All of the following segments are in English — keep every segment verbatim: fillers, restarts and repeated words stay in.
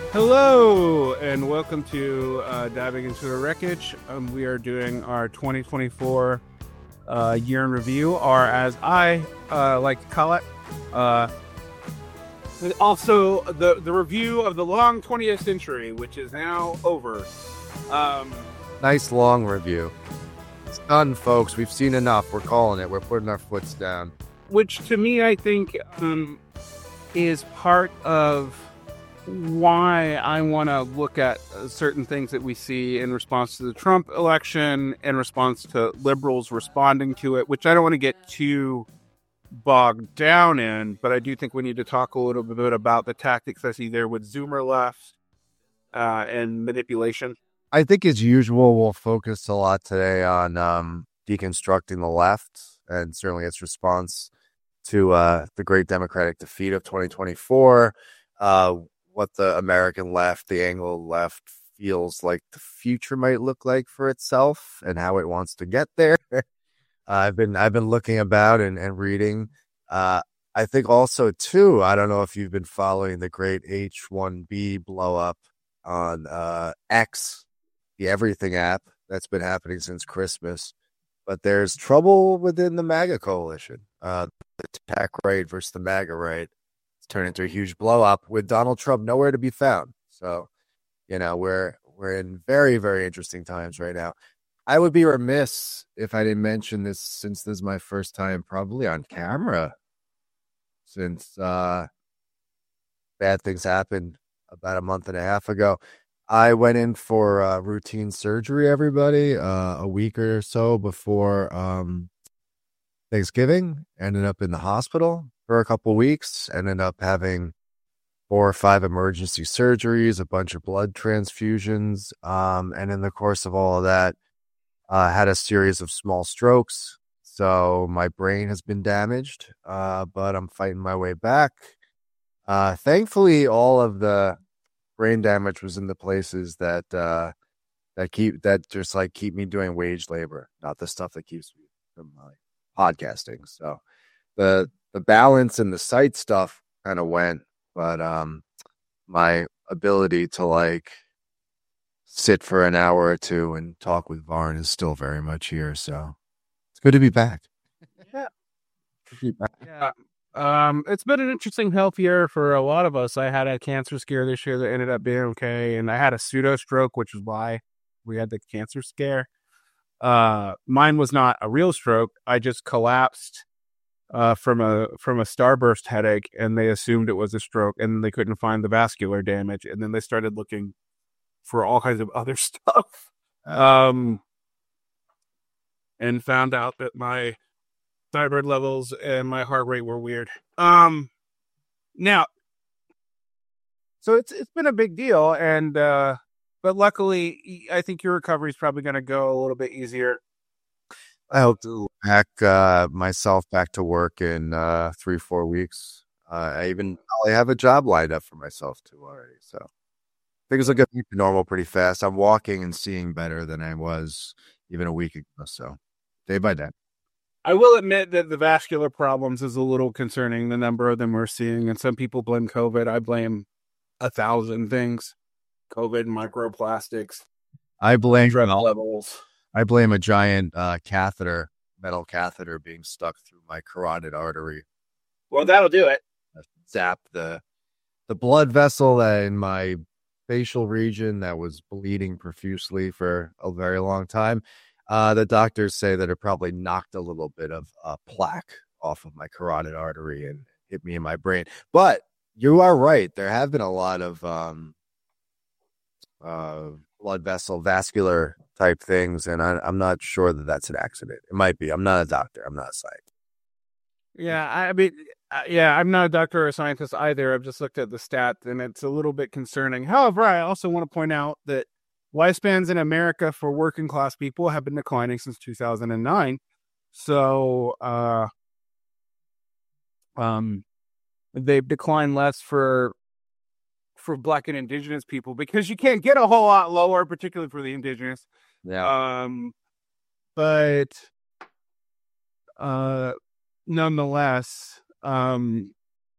Hello and welcome to uh, Diving into the Wreckage. Um, we are doing our twenty twenty-four uh, year in review, or as I uh, like to call it, uh, also the, the review of the long twentieth century, which is now over. Um, nice long review. It's done, folks. We've seen enough. We're calling it. We're putting our foots down. Which to me, I think, um, is part of why I want to look at certain things that we see in response to the Trump election, in response to liberals responding to it, which I don't want to get too bogged down in, but I do think we need to talk a little bit about the tactics I see there with Zoomer left uh, and manipulation. I think, as usual, we'll focus a lot today on um, deconstructing the left and certainly its response to uh, the great Democratic defeat of twenty twenty-four. Uh, what the American left, the Anglo left, feels like the future might look like for itself and how it wants to get there. uh, I've been I've been looking about and, and reading. Uh, I think also, too, I don't know if you've been following the great H one B blow up on uh, X, the Everything app that's been happening since Christmas. But there's trouble within the MAGA coalition. Uh, the attack right versus the MAGA right. Turn into a huge blow up with Donald Trump nowhere to be found. So, you know, we're we're in very, very interesting times right now. I would be remiss if I didn't mention this, since this is my first time probably on camera since uh, bad things happened about a month and a half ago. I went in for uh, routine surgery, everybody, uh, a week or so before um, Thanksgiving. Ended up in the hospital for a couple weeks, ended up having four or five emergency surgeries, a bunch of blood transfusions. Um, and in the course of all of that, uh, had a series of small strokes. So my brain has been damaged, uh, but I'm fighting my way back. Uh, thankfully, all of the brain damage was in the places that, uh, that keep, that just like keep me doing wage labor, not the stuff that keeps me from like podcasting. So the, the balance and the sight stuff kind of went, but um, my ability to like sit for an hour or two and talk with Varn is still very much here. So it's good to be back. Yeah. To be back. Yeah. Um, it's been an interesting health year for a lot of us. I had a cancer scare this year that ended up being okay, and I had a pseudo stroke, which is why we had the cancer scare. Uh, mine was not a real stroke. I just collapsed uh, from a from a starburst headache, and they assumed it was a stroke, and they couldn't find the vascular damage, and then they started looking for all kinds of other stuff, um, and found out that my thyroid levels and my heart rate were weird. Um, now, so it's it's been a big deal, and uh, but luckily, I think your recovery is probably going to go a little bit easier. I hope to hack uh, myself back to work in uh, three, four weeks. Uh, I even I have a job lined up for myself too already. So things will get back to normal pretty fast. I'm walking and seeing better than I was even a week ago. So day by day. I will admit that the vascular problems is a little concerning, the number of them we're seeing. And some people blame COVID. I blame a thousand things. COVID, microplastics. I blame drug levels. I blame a giant uh, catheter, metal catheter being stuck through my carotid artery. Well, that'll do it. Zap the the blood vessel in my facial region that was bleeding profusely for a very long time. Uh, the doctors say that it probably knocked a little bit of uh, plaque off of my carotid artery and hit me in my brain. But you are right. There have been a lot of um, uh, blood vessel vascular type things, and I, I'm not sure that that's an accident. It might be. I'm not a doctor. I'm not a scientist. Yeah, I mean, yeah, I'm not a doctor or a scientist either. I've just looked at the stats, and it's a little bit concerning. However, I also want to point out that lifespans in America for working class people have been declining since two thousand nine. So, uh, um, they've declined less for for Black and Indigenous people because you can't get a whole lot lower, particularly for the Indigenous. Yeah. Um, but uh, nonetheless, um,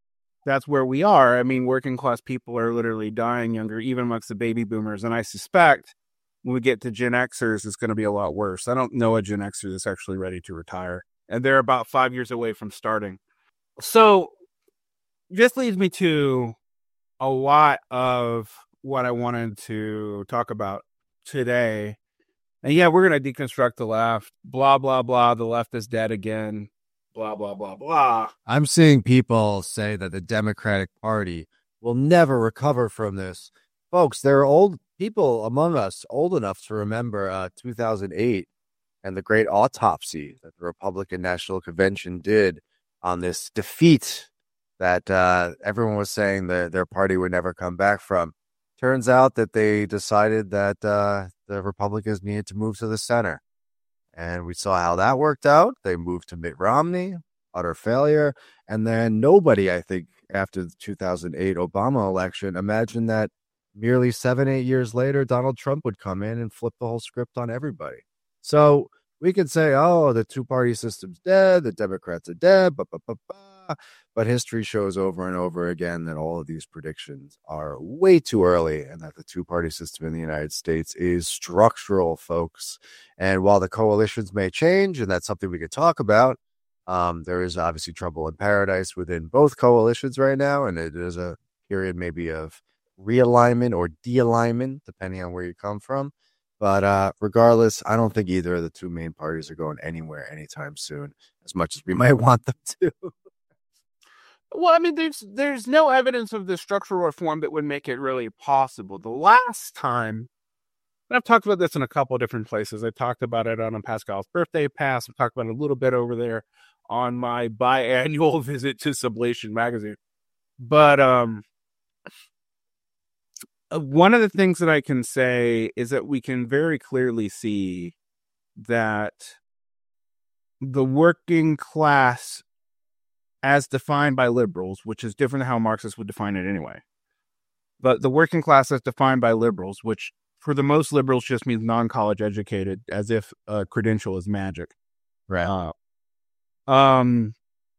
that's where we are. I mean, working class people are literally dying younger, even amongst the baby boomers. And I suspect when we get to Gen Xers, it's going to be a lot worse. I don't know a Gen Xer that's actually ready to retire. And they're about five years away from starting. So this leads me to a lot of what I wanted to talk about today. And yeah, we're going to deconstruct the left. Blah, blah, blah. The left is dead again. Blah, blah, blah, blah. I'm seeing people say that the Democratic Party will never recover from this. Folks, there are old people among us old enough to remember uh, two thousand eight and the great autopsy that the Republican National Convention did on this defeat that uh, everyone was saying that their party would never come back from. Turns out that they decided that uh, the Republicans needed to move to the center. And we saw how that worked out. They moved to Mitt Romney, utter failure. And then nobody, I think, after the two thousand eight Obama election, imagined that merely seven, eight years later, Donald Trump would come in and flip the whole script on everybody. So we could say, oh, the two-party system's dead, the Democrats are dead, bah, bah, bah, bah. But history shows over and over again that all of these predictions are way too early and that the two-party system in the United States is structural, folks. And while the coalitions may change, and that's something we could talk about, um, there is obviously trouble in paradise within both coalitions right now, and it is a period maybe of realignment or de-alignment, depending on where you come from. But uh, regardless, I don't think either of the two main parties are going anywhere anytime soon, as much as we might want them to. Well, I mean, there's there's no evidence of the structural reform that would make it really possible. The last time, and I've talked about this in a couple of different places. I talked about it on Pascal's birthday pass. I've talked about it a little bit over there on my biannual visit to Sublation magazine. But um, one of the things that I can say is that we can very clearly see that the working class, as defined by liberals, which is different than how Marxists would define it anyway. But the working class as defined by liberals, which for the most liberals just means non-college educated, as if a credential is magic. Right. Uh, um,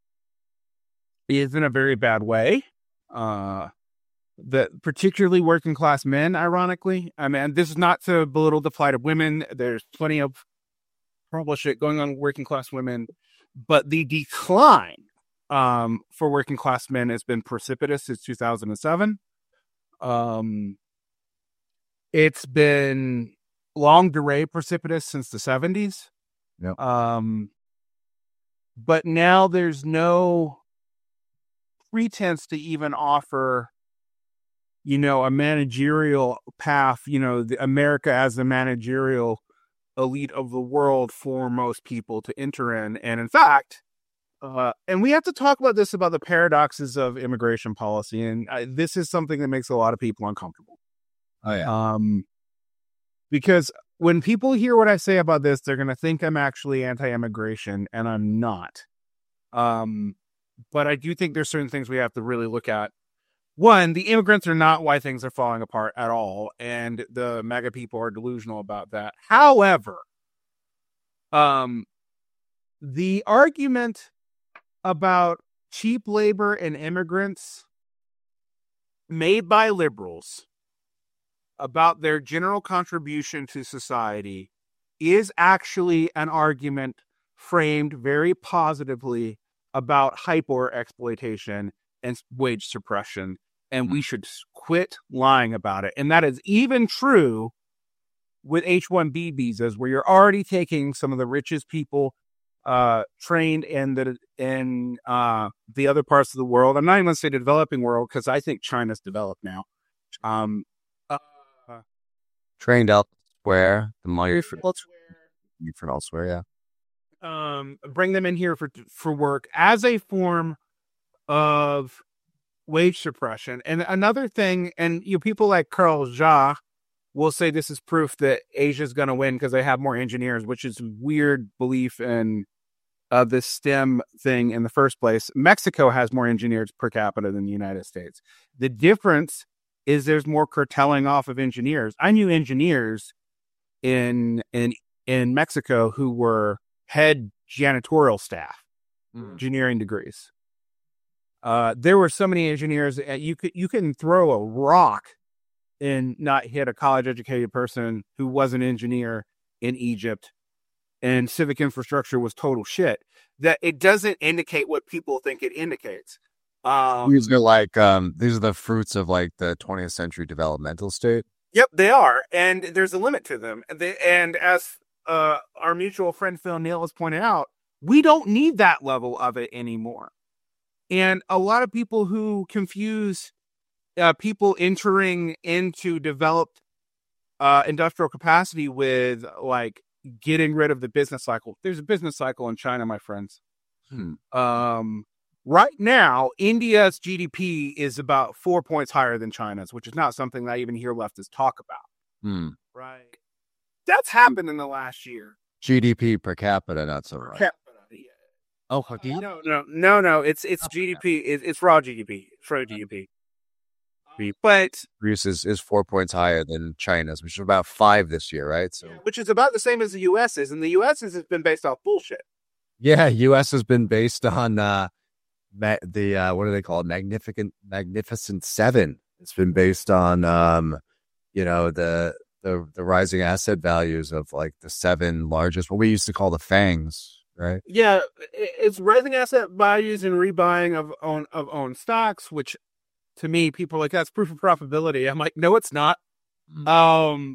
is in a very bad way. Uh, that particularly working class men, ironically. I mean, this is not to belittle the plight of women. There's plenty of horrible shit going on with working class women. But the decline Um, for working class men has been precipitous since two thousand seven. Um, it's been longue durée precipitous since the seventies. Yep. Um, but now there's no pretense to even offer, you know, a managerial path, you know, the America as the managerial elite of the world for most people to enter in. And in fact, Uh, and we have to talk about this, about the paradoxes of immigration policy. And I, this is something that makes a lot of people uncomfortable. Oh, yeah. Um, because when people hear what I say about this, they're going to think I'm actually anti-immigration, and I'm not. Um, but I do think there's certain things we have to really look at. One, the immigrants are not why things are falling apart at all. And the MAGA people are delusional about that. However, um, the argument about cheap labor and immigrants made by liberals about their general contribution to society is actually an argument framed very positively about hyper exploitation and wage suppression. And we should quit lying about it. And that is even true with H one B visas, where you're already taking some of the richest people uh trained in the in uh the other parts of the world. I'm not even gonna say the developing world, because I think China's developed now. Um uh, Trained elsewhere, the money for elsewhere. from elsewhere, yeah. Um bring them in here for for work as a form of wage suppression. And another thing, and you know, people like Carl Jha will say this is proof that Asia's going to win because they have more engineers, which is weird belief in uh, this STEM thing in the first place. Mexico has more engineers per capita than the United States. The difference is there's more curtailing off of engineers. I knew engineers in in in Mexico who were head janitorial staff, mm. engineering degrees. Uh, there were so many engineers. uh, You could you can throw a rock and not hit a college educated person who was an engineer in Egypt, and civic infrastructure was total shit. That it doesn't indicate what people think it indicates. Um, These are like um these are the fruits of like the twentieth century developmental state. Yep, they are, and there's a limit to them. And, they, and as uh, our mutual friend Phil Neal has pointed out, we don't need that level of it anymore. And a lot of people who confuse uh, people entering into developed uh, industrial capacity with like getting rid of the business cycle. There's a business cycle in China, my friends. Hmm. Um, right now, India's G D P is about four points higher than China's, which is not something that I even hear leftists talk about. Hmm. Right. That's happened in the last year. G D P per capita, not so much. Capita, yeah. Oh, Uh, no, no, no, no. It's it's G D P. It, it's raw G D P. It's raw G D P. But Greece is, is four points higher than China's, which is about five this year, right? So which is about the same as the U S is, and the U S has been based off bullshit. yeah, U S has been based on uh ma- the uh what do they call it? Magnificent Magnificent Seven. It's been based on um you know the the the rising asset values of like the seven largest, what we used to call the FANGs, right? Yeah, it's rising asset values and rebuying of own of own stocks, which to me, people are like, that's proof of profitability. I'm like, no, it's not. Mm. Um,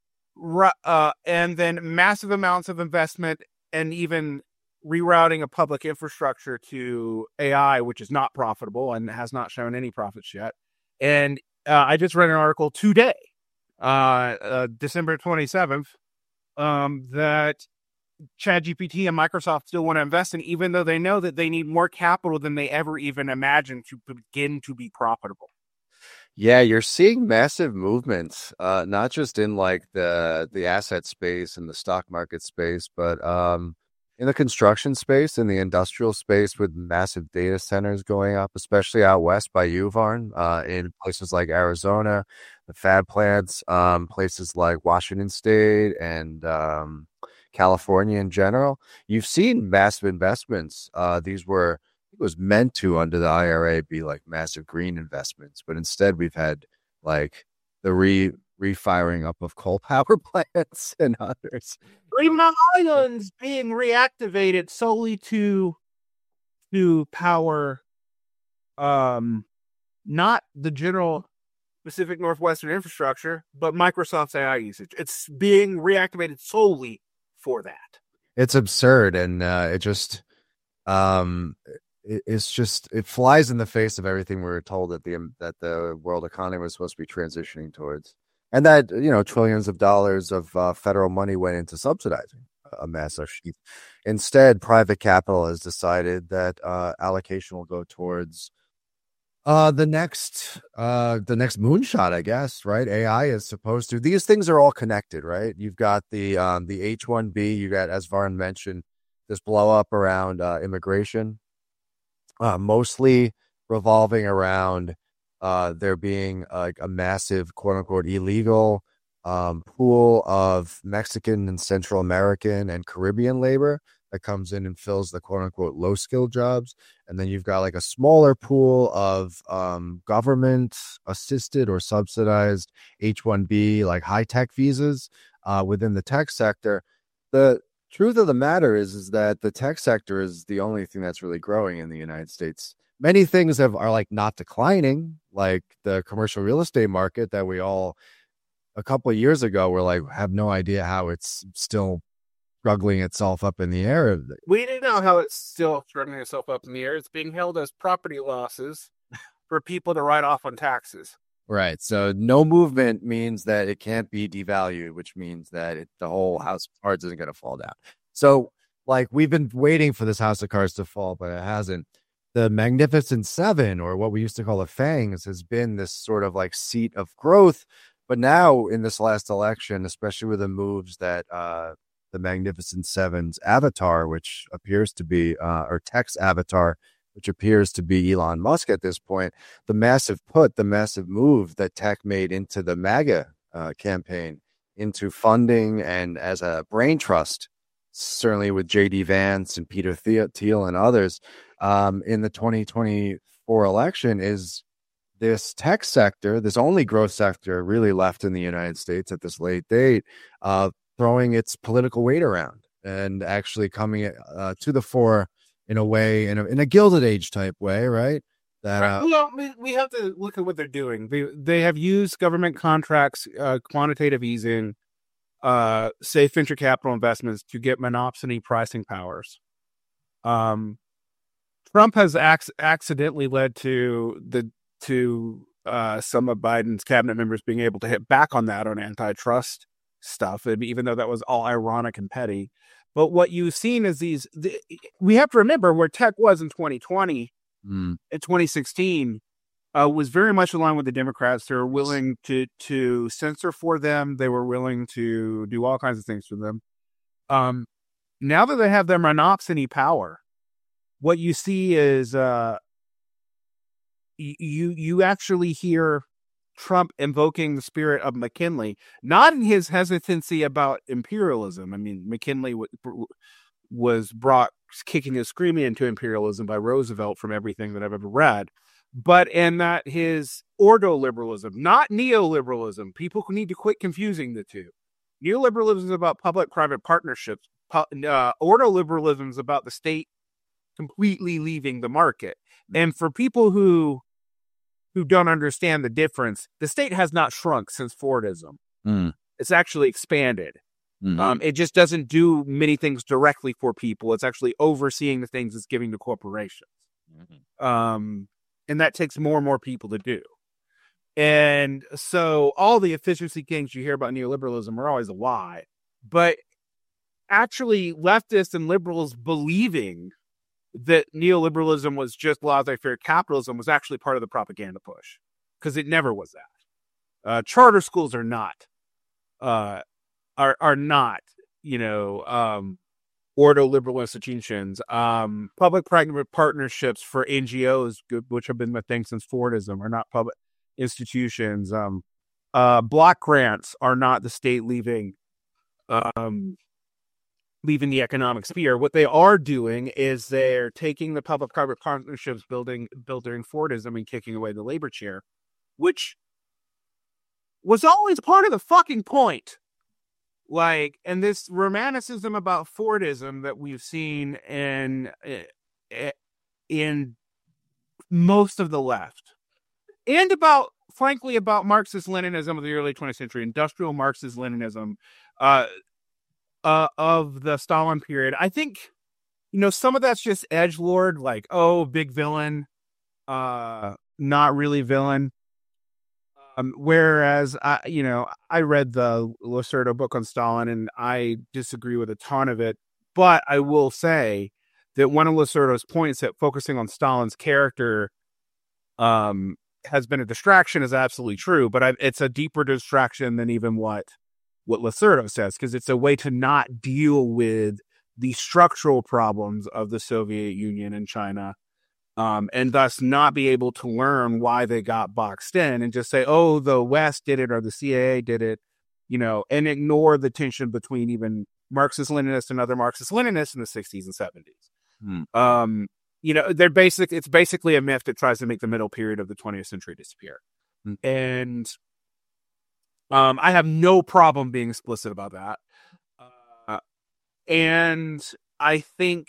uh, and then massive amounts of investment and even rerouting of public infrastructure to A I, which is not profitable and has not shown any profits yet. And uh, I just read an article today, uh, uh, December twenty-seventh, um, that ChatGPT and Microsoft still want to invest in, even though they know that they need more capital than they ever even imagined to begin to be profitable. Yeah, you're seeing massive movements, uh, not just in like the the asset space and the stock market space, but um, in the construction space, in the industrial space, with massive data centers going up, especially out west by you, Varn, uh, in places like Arizona, the fab plants, um, places like Washington State and um, California in general. You've seen massive investments. Uh, these were it was meant to under the I R A be like massive green investments, but instead we've had like the re refiring up of coal power plants and others. Green Islands being reactivated solely to to power um not the general Pacific Northwestern infrastructure, but Microsoft's A I usage. It's being reactivated solely for that. It's absurd, and uh, it just um it, it's just it flies in the face of everything we were told that the that the world economy was supposed to be transitioning towards, and that you know trillions of dollars of uh, federal money went into subsidizing a massive sheet. Instead, private capital has decided that uh, allocation will go towards Uh, the next, uh, the next moonshot, I guess, right? A I is supposed to, these things are all connected, right? You've got the, um, the H one B, you got, as Varn mentioned, this blow up around, uh, immigration, uh, mostly revolving around, uh, there being like a massive quote unquote illegal, um, pool of Mexican and Central American and Caribbean labor that comes in and fills the quote unquote low skill jobs. And then you've got like a smaller pool of um, government assisted or subsidized H one B, like high tech visas uh, within the tech sector. The truth of the matter is, is that the tech sector is the only thing that's really growing in the United States. Many things have are like not declining, like the commercial real estate market that we all a couple of years ago were like, have no idea how it's still struggling itself up in the air. We didn't know how it's still struggling itself up in the air. It's being held as property losses for people to write off on taxes. Right. So no movement means that it can't be devalued, which means that it, the whole house of cards isn't going to fall down. So like we've been waiting for this house of cards to fall, but it hasn't. The Magnificent Seven, or what we used to call the FANGs, has been this sort of like seat of growth. But now in this last election, especially with the moves that uh, the Magnificent Seven's avatar, which appears to be, uh, or Tech's avatar, which appears to be Elon Musk at this point, the massive put, the massive move that Tech made into the MAGA uh, campaign, into funding and as a brain trust, certainly with J D Vance and Peter Thiel and others, um, in the twenty twenty-four twenty-four election is this tech sector, this only growth sector really left in the United States at this late date, uh, throwing its political weight around and actually coming uh, to the fore in a way, in a, in a Gilded Age type way, right? That uh, well, we, we have to look at what they're doing. They they have used government contracts, uh, quantitative easing, uh, safe venture capital investments to get monopsony pricing powers. Um, Trump has ac- accidentally led to the to uh, some of Biden's cabinet members being able to hit back on that on antitrust stuff, even though that was all ironic and petty. But what you've seen is these. The, we have to remember where tech was in twenty twenty. mm. In twenty sixteen, uh, was very much aligned with the Democrats. They were willing to to censor for them. They were willing to do all kinds of things for them. Um, now that they have their monopsony power, what you see is uh, you you actually hear Trump invoking the spirit of McKinley, not in his hesitancy about imperialism. I mean, McKinley w- was brought kicking and screaming into imperialism by Roosevelt from everything that I've ever read, but in that his ordoliberalism, not neoliberalism. People need to quit confusing the two. Neoliberalism is about public-private partnerships. Uh, ordoliberalism is about the state completely leaving the market. And for people who who don't understand the difference, the state has not shrunk since Fordism. Mm. It's actually expanded. Mm-hmm. Um, it just doesn't do many things directly for people. It's actually overseeing the things it's giving to corporations. Mm-hmm. Um, and that takes more and more people to do. And so all the efficiency gains you hear about neoliberalism are always a lie. But actually leftists and liberals believing that neoliberalism was just laissez-faire capitalism was actually part of the propaganda push, because it never was that. Uh, charter schools are not, uh, are are not, you know, um, ordoliberal institutions. Um, public-private partnerships for N G Os, which have been the thing since Fordism, are not public institutions. Um, uh, block grants are not the state leaving. Um, leaving the economic sphere. What they are doing is they're taking the public-private partnerships building built during Fordism and kicking away the labor chair, which was always part of the fucking point. Like, and this romanticism about Fordism that we've seen in in most of the left, and about, frankly, about Marxist-Leninism of the early twentieth century, industrial Marxist-Leninism, uh, Uh, of the Stalin period. I think, you know, some of that's just edgelord, like, oh, big villain, uh, not really villain. Um, whereas, I, you know, I read the Lacerda book on Stalin, and I disagree with a ton of it. But I will say that one of Lacerda's points that focusing on Stalin's character um, has been a distraction is absolutely true. But I, it's a deeper distraction than even what what Lacerda says, because it's a way to not deal with the structural problems of the Soviet Union and China, um, and thus not be able to learn why they got boxed in and just say, oh, the West did it or the C I A did it, you know, and ignore the tension between even Marxist-Leninists and other Marxist-Leninists in the sixties and seventies. Hmm. Um, you know, they're basic. It's basically a myth that tries to make the middle period of the twentieth century disappear. Hmm. And Um, I have no problem being explicit about that. Uh, and I think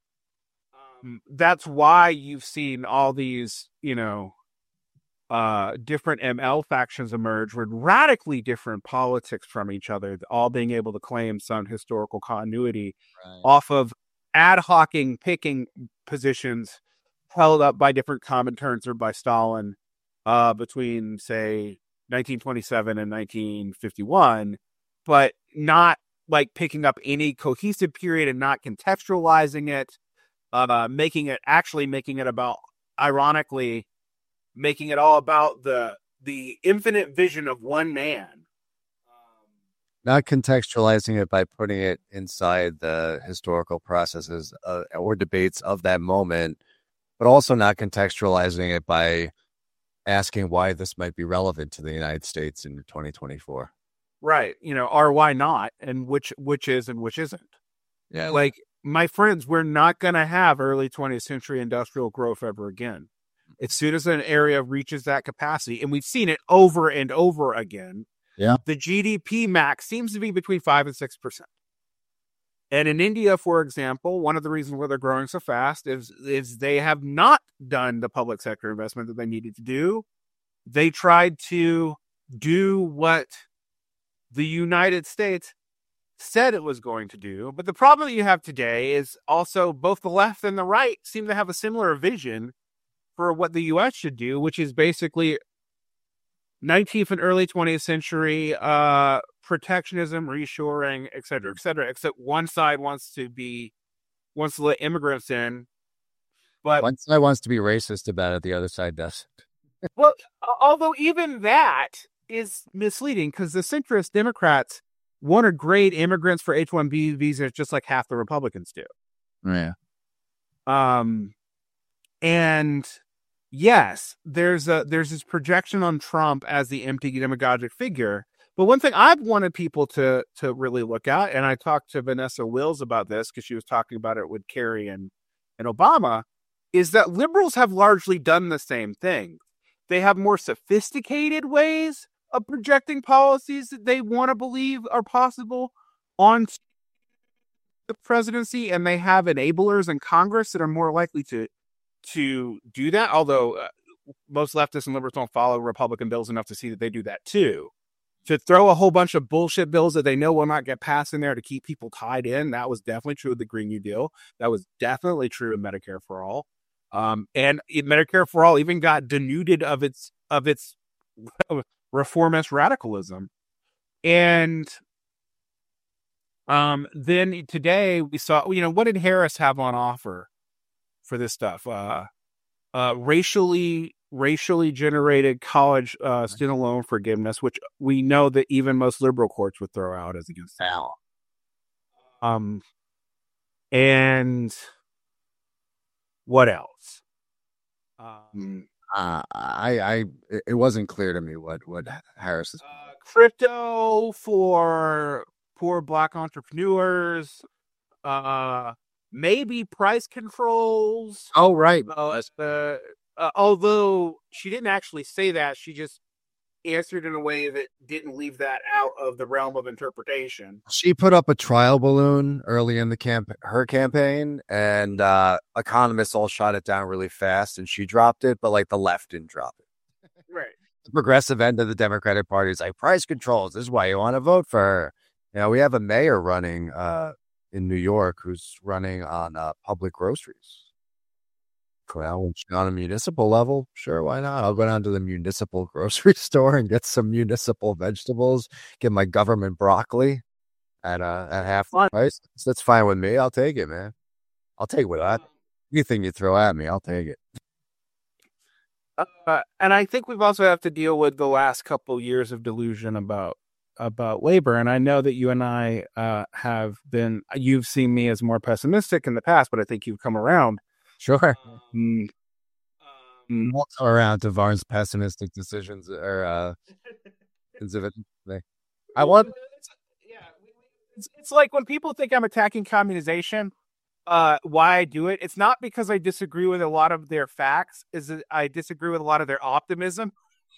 um, that's why you've seen all these, you know, uh, different M L factions emerge with radically different politics from each other, all being able to claim some historical continuity right. off of ad hocing, picking positions held up by different Comintern's or by Stalin uh, between, say, nineteen twenty-seven and nineteen fifty-one, but not like picking up any cohesive period and not contextualizing it, uh, making it actually making it about, ironically, making it all about the the infinite vision of one man. Not contextualizing it by putting it inside the historical processes uh, or debates of that moment, but also not contextualizing it by asking why this might be relevant to the United States in twenty twenty-four. Right. You know, or why not, and which which is and which isn't. Yeah. Like, my friends, we're not going to have early twentieth century industrial growth ever again. as soon as an area reaches that capacity, and we've seen it over and over again, yeah, the G D P max seems to be between five and six percent. And in India, for example, one of the reasons why they're growing so fast is, is they have not done the public sector investment that they needed to do. They tried to do what the United States said it was going to do. But the problem that you have today is also both the left and the right seem to have a similar vision for what the U S should do, which is basically nineteenth and early twentieth century uh, protectionism, reshoring, et cetera, et cetera. Except one side wants to be, wants to let immigrants in. But one side wants to be racist about it, the other side doesn't. Well, although even that is misleading because the centrist Democrats want to grade immigrants for H one B visas just like half the Republicans do. Yeah. Um, and yes, there's a there's this projection on Trump as the empty demagogic figure. But one thing I've wanted people to to really look at, and I talked to Vanessa Wills about this because she was talking about it with Kerry and, and Obama, is that liberals have largely done the same thing. They have more sophisticated ways of projecting policies that they want to believe are possible on the presidency, and they have enablers in Congress that are more likely to to do that, although uh, most leftists and liberals don't follow Republican bills enough to see that they do that too. To throw a whole bunch of bullshit bills that they know will not get passed in there to keep people tied in, that was definitely true with the Green New Deal. That was definitely true of Medicare for All. Um, and Medicare for All even got denuded of its of its reformist radicalism. And um, then today we saw, you know, what did Harris have on offer for this stuff? Uh, uh, racially racially generated college uh, student loan forgiveness, which we know that even most liberal courts would throw out as against the law. Um, and what else? Um, uh, I, I, it wasn't clear to me what what Harris is. Uh, crypto for poor Black entrepreneurs. Uh, maybe price controls. Oh, right. Uh, uh, uh, although she didn't actually say that, she just answered in a way that didn't leave that out of the realm of interpretation. She put up a trial balloon early in the camp, her campaign, and uh, economists all shot it down really fast, and she dropped it, but like the left didn't drop it. Right. The progressive end of the Democratic Party is like price controls. This is why you want to vote for her. You know, we have a mayor running uh, in New York who's running on uh, public groceries. Well, on a municipal level, sure, why not? I'll go down to the municipal grocery store and get some municipal vegetables, get my government broccoli at uh, at half the price. So that's fine with me. I'll take it, man. I'll take what I, anything you throw at me, I'll take it. Uh, and I think we've also have to deal with the last couple years of delusion about about labor. And I know that you and I uh, have been, you've seen me as more pessimistic in the past, but I think you've come around. Sure. Um, um, we'll come around to Varn's pessimistic decisions or uh, I want. It's, yeah, it's, it's like when people think I'm attacking communization. Uh, why I do it? It's not because I disagree with a lot of their facts. Is that I disagree with a lot of their optimism.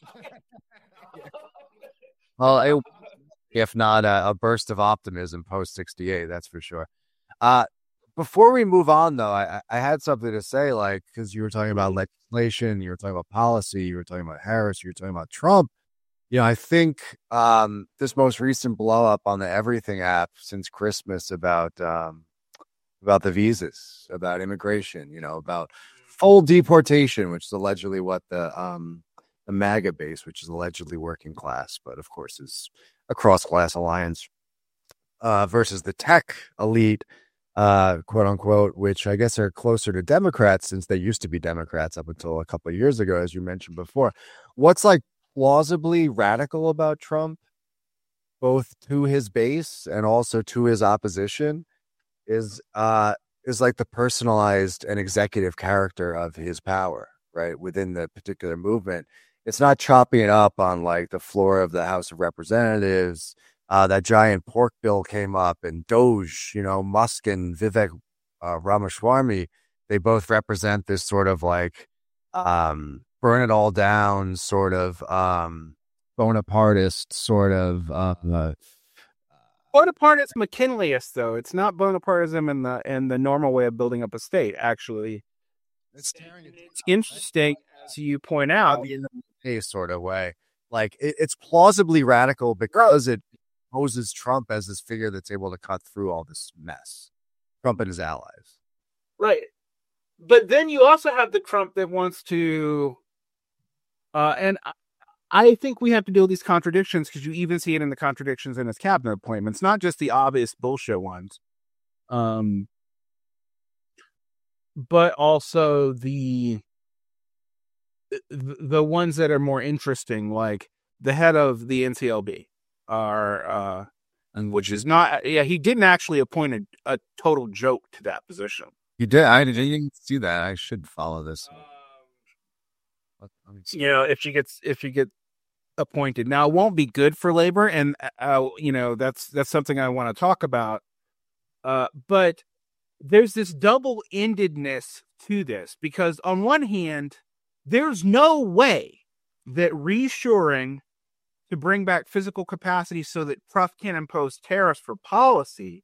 Well, it, if not a, a burst of optimism post sixty-eight, that's for sure. Uh. Before we move on, though, I, I had something to say, like, because you were talking about legislation, you were talking about policy, you were talking about Harris, you were talking about Trump. You know, I think um, this most recent blow up on the Everything app since Christmas about um, about the visas, about immigration, you know, about full deportation, which is allegedly what the um, the MAGA base, which is allegedly working class, but of course is a cross class alliance uh, versus the tech elite. Uh, quote unquote, which I guess are closer to Democrats since they used to be Democrats up until a couple of years ago, as you mentioned before. What's like plausibly radical about Trump, both to his base and also to his opposition, is uh is like the personalized and executive character of his power, right? Within the particular movement. It's not chopping it up on like the floor of the House of Representatives. Uh, that giant pork bill came up, and Doge, you know, Musk and Vivek uh, Ramaswamy, they both represent this sort of like um, burn it all down sort of um, Bonapartist sort of uh, uh, Bonapartist McKinleyist, though. It's not Bonapartism in the in the normal way of building up a state, actually. it's, It's interesting, as you point out. in a sort of way. Like it, it's plausibly radical because it poses Trump as this figure that's able to cut through all this mess. Trump and his allies. Right. But then you also have the Trump that wants to, uh, and I, I think we have to deal with these contradictions because you even see it in the contradictions in his cabinet appointments, not just the obvious bullshit ones, um, but also the the ones that are more interesting, like the head of the N C L B, are, uh, and which is not, yeah, he didn't actually appoint a, a total joke to that position. You did. I didn't see that. I should follow this. Um, you know, if she gets if she gets appointed, now it won't be good for labor, and uh, you know that's that's something I want to talk about. Uh, but there's this double-endedness to this because on one hand, there's no way that reshoring to bring back physical capacity so that Trump can impose tariffs for policy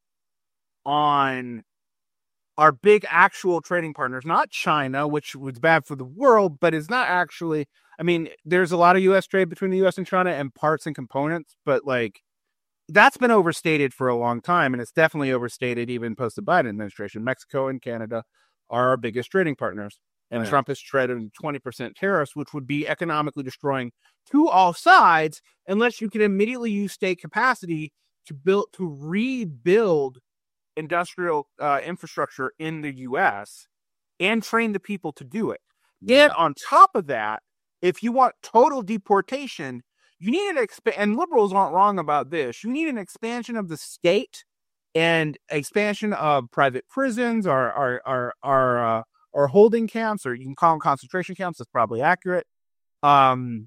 on our big actual trading partners, not China, which was bad for the world, but is not actually, I mean, there's a lot of U S trade between the U S and China and parts and components, but like that's been overstated for a long time. And it's definitely overstated even post the Biden administration. Mexico and Canada are our biggest trading partners. And Right. Trump has shredded twenty percent tariffs, which would be economically destroying to all sides, unless you can immediately use state capacity to build, to rebuild industrial uh, infrastructure in the U S and train the people to do it. And on top of that, if you want total deportation, you need an exp- and liberals aren't wrong about this. You need an expansion of the state and expansion of private prisons or or or, or, uh, or holding camps, or you can call them concentration camps. That's probably accurate. Um,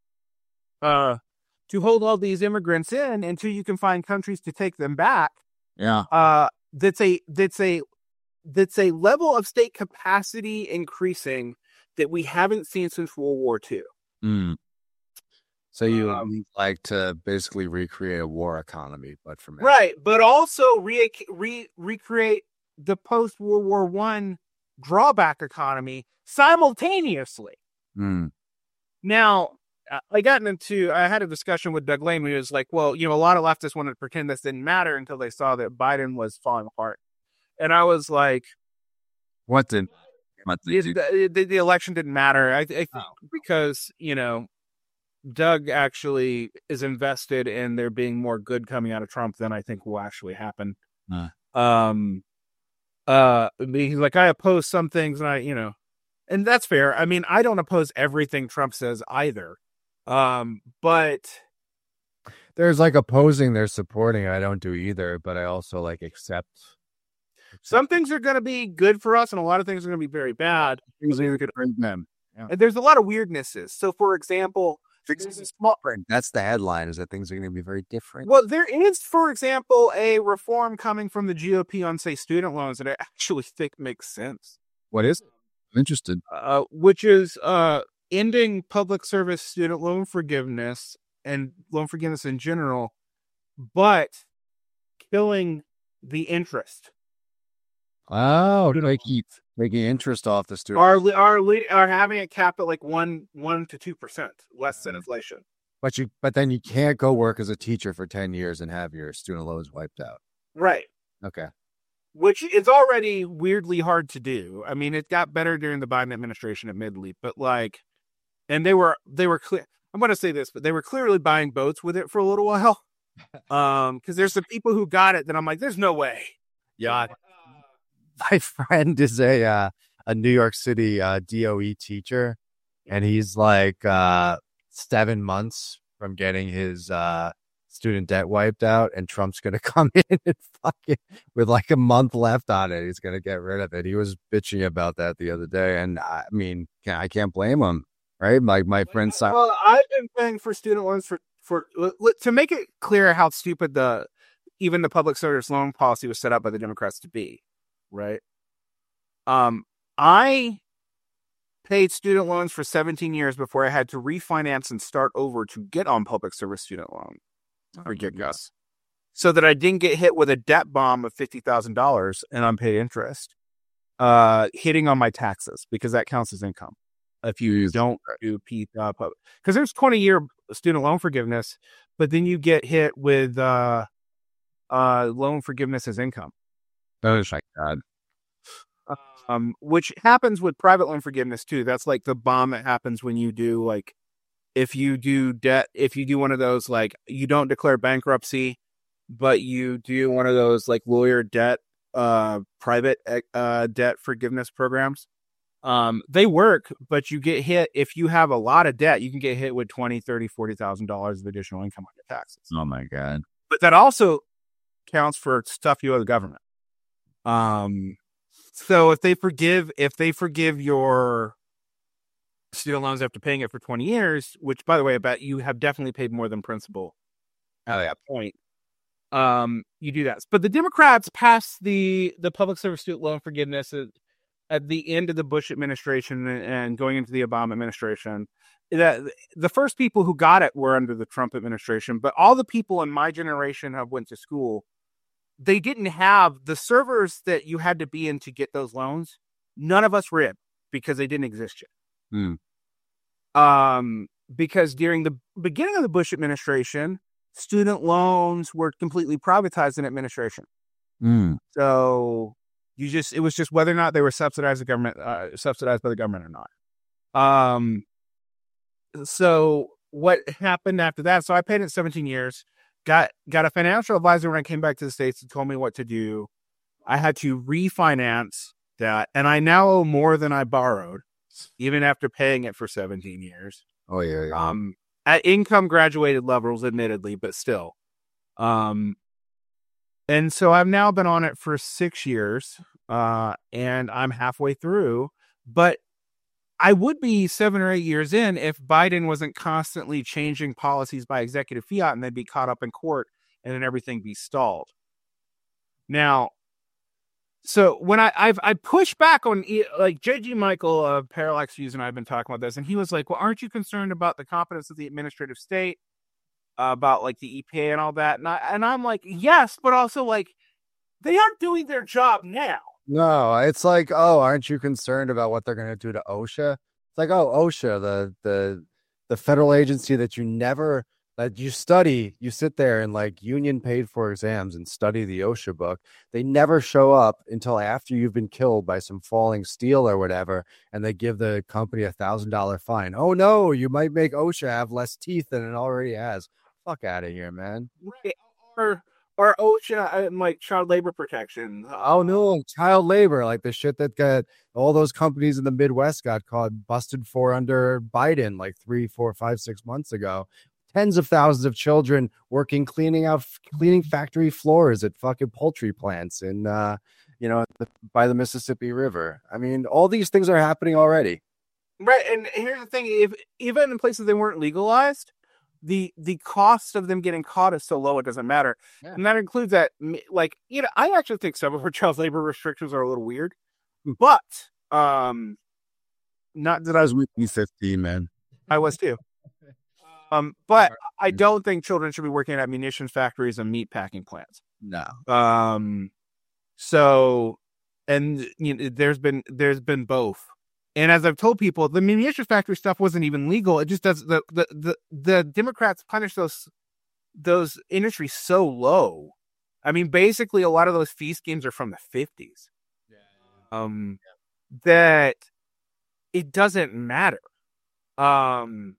uh, to hold all these immigrants in until you can find countries to take them back. Yeah. Uh, that's a that's a that's a level of state capacity increasing that we haven't seen since World War Two. Mm. So you Um, like to basically recreate a war economy, but for men. Right, but also re- re- recreate the post World War One drawback economy simultaneously. Mm. Now, uh, I got into, I had a discussion with Doug Lane. He was like, well, you know, a lot of leftists wanted to pretend this didn't matter until they saw that Biden was falling apart. And I was like, What did what did you- the, the, the election didn't matter. I, I think because, you know, Doug actually is invested in there being more good coming out of Trump than I think will actually happen. Uh. Um, uh, he's like, I oppose some things, and I, you know, and that's fair. I mean, I don't oppose everything Trump says either. Um, but There's like opposing, there's supporting. I don't do either, but I also like accept. some things are going to be good for us, and a lot of things are going to be very bad. Things are good for them. And there's a lot of weirdnesses. So, for example, there's a small. That's the headline, is that things are going to be very different. Well, there is, for example, a reform coming from the G O P on, say, student loans that I actually think makes sense. What is it? I'm interested. Uh, which is uh, ending public service student loan forgiveness and loan forgiveness in general, but killing the interest. Oh, like keep making interest off the student. Are are are having it capped at like one one to two percent less than inflation. But you, but then you can't go work as a teacher for ten years and have your student loans wiped out. Right. Okay. Which is already weirdly hard to do. I mean, it got better during the Biden administration, admittedly, but like, and they were they were clear. I'm going to say this, but they were clearly buying boats with it for a little while. Um, because there's some people who got it that I'm like, there's no way. Yeah. My friend is a uh, a New York City uh, D O E teacher, and he's like uh, seven months from getting his uh, student debt wiped out, and Trump's going to come in and fucking with like a month left on it. He's going to get rid of it. He was bitching about that the other day, and I mean, I can't blame him, right? Like my friend. Well, I've been paying for student loans for for to make it clear how stupid the even the public service loan policy was set up by the Democrats to be. Right. Um, I paid student loans for seventeen years before I had to refinance and start over to get on public service student loan. Ridiculous. So that I didn't get hit with a debt bomb of fifty thousand dollars and unpaid interest, uh, hitting on my taxes, because that counts as income. If you don't do P, uh, because there's twenty year student loan forgiveness, but then you get hit with uh, uh, loan forgiveness as income. Oh my God. Um, which happens with private loan forgiveness too. That's like the bomb that happens when you do, like, if you do debt, if you do one of those, like, you don't declare bankruptcy, but you do one of those like lawyer debt, uh, private uh, debt forgiveness programs. Um, they work, but you get hit if you have a lot of debt. You can get hit with twenty, thirty, forty thousand dollars of additional income on your taxes. Oh my God! But that also counts for stuff you owe the government. Um, so if they forgive, if they forgive your student loans after paying it for twenty years, which, by the way, I bet you have definitely paid more than principal at that point. Um, you do that. But the Democrats passed the the public service student loan forgiveness at, at the end of the Bush administration and going into the Obama administration. That the first people who got it were under the Trump administration, but all the people in my generation have went to school. They didn't have the servers that you had to be in to get those loans. None of us were in because they didn't exist yet. Mm. Um, because during the beginning of the Bush administration, student loans were completely privatized in administration. Mm. So you just, it was just whether or not they were subsidized the government, uh, subsidized by the government or not. Um, so what happened after that? So I paid it seventeen years, got, got a financial advisor when I came back to the States and told me what to do. I had to refinance that, and I now owe more than I borrowed, even after paying it for seventeen years. Oh yeah, yeah. Um, at income graduated levels, admittedly, but still. Um, and so I've now been on it for six years, uh, and I'm halfway through, but I would be seven or eight years in if Biden wasn't constantly changing policies by executive fiat and they'd be caught up in court and then everything be stalled. Now, so when I I've I pushed back on, like, J G Michael of Parallax Views and I've been talking about this, and he was like, well, aren't you concerned about the competence of the administrative state, uh, about like the E P A and all that? And, I, and I'm like, yes, but also, like, they aren't doing their job now. No, it's like, oh, aren't you concerned about what they're going to do to OSHA? It's like, oh, OSHA, the the the federal agency that you never, that you study, you sit there and like union paid for exams and study the OSHA book. They never show up until after you've been killed by some falling steel or whatever, and they give the company a thousand dollar fine. Oh no, you might make OSHA have less teeth than it already has. Fuck out of here, man. Right. Or or OSHA and like child labor protection. Oh no, child labor, like the shit that got all those companies in the Midwest got caught busted for under Biden like three, four, five, six months ago. Tens of thousands of children working cleaning out cleaning factory floors at fucking poultry plants in uh you know the, by the Mississippi River. I mean, all these things are happening already. Right, and here's the thing: if even in places they weren't legalized, the the cost of them getting caught is so low it doesn't matter. Yeah. And that includes that, like, you know, I actually think some of our child labor restrictions are a little weird, but um, not that I was with E fifteen, man. I was too. Um, but I don't think children should be working at munitions factories and meat packing plants. No. Um, so, and you know, there's been there's been both. And as I've told people, the munitions factory stuff wasn't even legal. It just does the the the, the Democrats punish those those industries so low. I mean, basically, a lot of those fee schemes are from the fifties. Yeah. Um, yeah. That it doesn't matter. Um.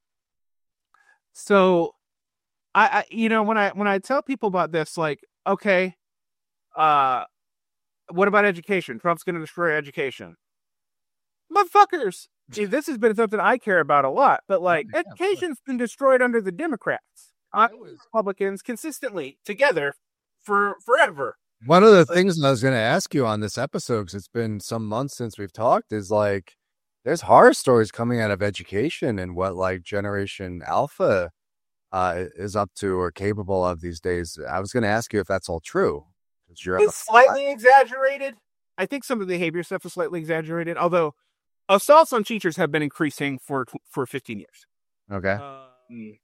So, I, I you know when I when I tell people about this, like, okay, uh, what about education? Trump's going to destroy education. Motherfuckers, see, this has been something I care about a lot, but like, yeah, education's been destroyed under the Democrats, uh, Republicans, consistently together for forever. One of the things I was going to ask you on this episode, because it's been some months since we've talked, is like, there's horror stories coming out of education and what like Generation Alpha uh, is up to or capable of these days. I was going to ask you if that's all true. You're it's slightly exaggerated. I think some of the behavior stuff is slightly exaggerated, although assaults on teachers have been increasing for for fifteen years. Okay. Um,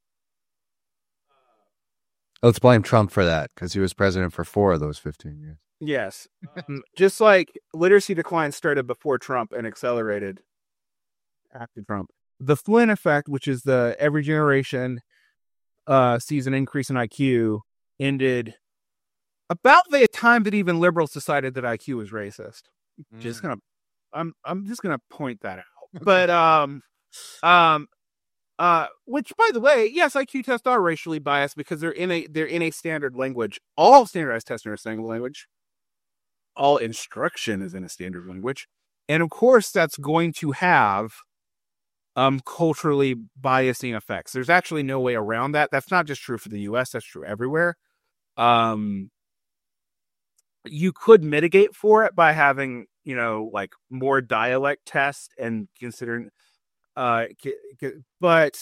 Let's blame Trump for that because he was president for four of those fifteen years. yes. Um, just like literacy decline started before Trump and accelerated after Trump. The Flynn effect, which is the every generation uh, sees an increase in I Q, ended about the time that even liberals decided that I Q was racist. Mm. Just gonna, I'm I'm just gonna point that out. But um, um, uh, which by the way, yes, I Q tests are racially biased because they're in a they're in a standard language. All standardized tests are in a standard language. All instruction is in a standard language, and of course, that's going to have um culturally biasing effects. There's actually no way around that. That's not just true for the U S, that's true everywhere. Um you could mitigate for it by having, you know, like more dialect tests and considering uh but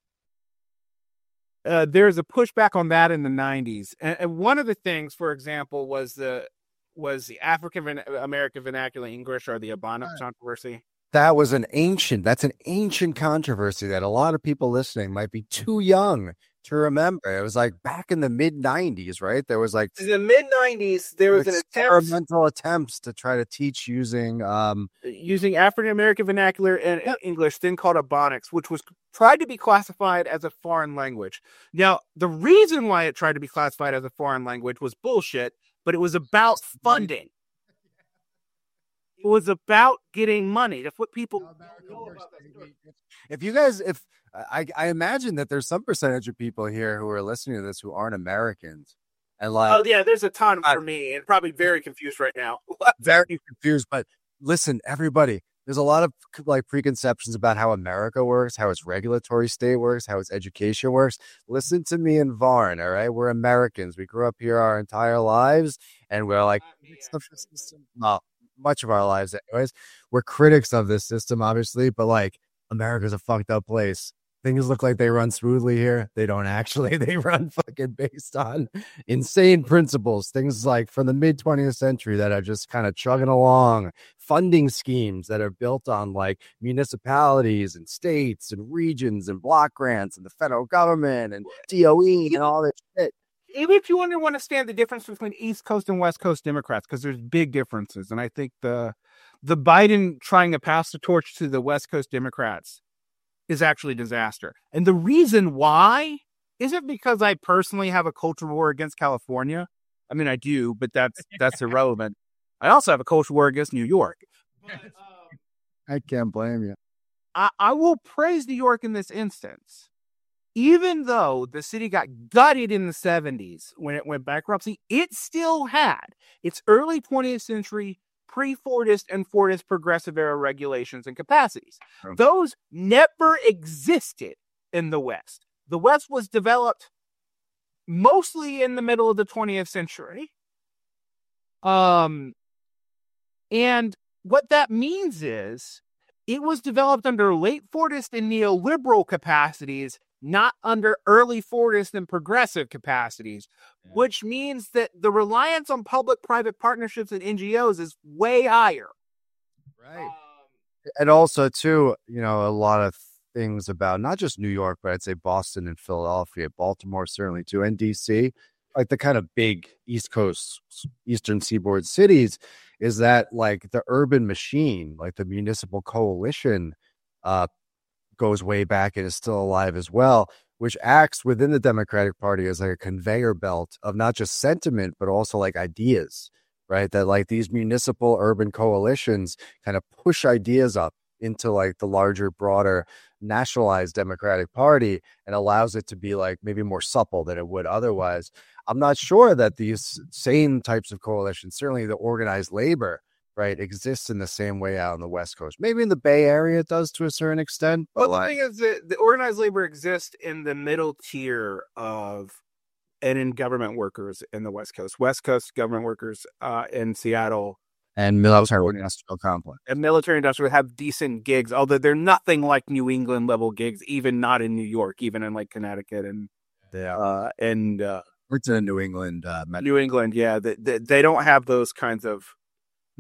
uh there's a pushback on that in the nineties. And, and one of the things, for example, was the was the African American vernacular English, or the Ebonics controversy. That was an ancient, that's an ancient controversy that a lot of people listening might be too young to remember. It was like back in the mid nineties, right? There was like in the mid nineties, there was an experimental attempt, attempts to try to teach using um using African American vernacular and English, then called Ebonics, which was tried to be classified as a foreign language. Now, the reason why it tried to be classified as a foreign language was bullshit, but it was about funding. It was about getting money. That's what people know about that. If you guys, if I, I imagine that there's some percentage of people here who are listening to this who aren't Americans, and like, oh yeah, there's a ton for me, and probably very confused right now. Very confused. But listen, everybody, there's a lot of like preconceptions about how America works, how its regulatory state works, how its education works. Listen to me and Varn, all right? We're Americans. We grew up here our entire lives, and we're like, well, much of our lives anyways. We're critics of this system, obviously, but like America's a fucked up place. Things look like they run smoothly here. They don't actually. They run fucking based on insane principles. Things like from the mid twentieth century that are just kind of chugging along. Funding schemes that are built on like municipalities and states and regions and block grants and the federal government and D O E and all this shit. Even if you want to understand the difference between East Coast and West Coast Democrats, because there's big differences. And I think the the Biden trying to pass the torch to the West Coast Democrats is actually disaster. And the reason why isn't because I personally have a culture war against California. I mean, I do, but that's that's irrelevant. I also have a culture war against New York. But, um, I can't blame you. I, I will praise New York in this instance. Even though the city got gutted in the seventies when it went bankruptcy, it still had its early twentieth century pre-Fordist and Fordist progressive era regulations and capacities. Okay. Those never existed in the West. The West was developed mostly in the middle of the twentieth century. Um, and what that means is it was developed under late Fordist and neoliberal capacities, not under early Fordist and progressive capacities, yeah. Which means that the reliance on public-private partnerships and N G Os is way higher. Right. Um, and also, too, you know, a lot of things about not just New York, but I'd say Boston and Philadelphia, Baltimore certainly, too, and D C, like the kind of big East Coast, Eastern Seaboard cities, is that like the urban machine, like the municipal coalition, uh, goes way back and is still alive as well, which acts within the Democratic Party as like a conveyor belt of not just sentiment, but also like ideas, right? That like these municipal urban coalitions kind of push ideas up into like the larger, broader, nationalized Democratic Party and allows it to be like maybe more supple than it would otherwise. I'm not sure that these same types of coalitions, certainly the organized labor, right, exists in the same way out on the West Coast. Maybe in the Bay Area it does to a certain extent. But well, the thing is that the organized labor exists in the middle tier of and in government workers in the West Coast. West Coast government workers uh, in Seattle. And military industrial complex. And military industrial have decent gigs, although they're nothing like New England level gigs, even not in New York, even in like Connecticut and yeah. uh, and uh, it's in New England. Uh, New England, yeah. They, they, they don't have those kinds of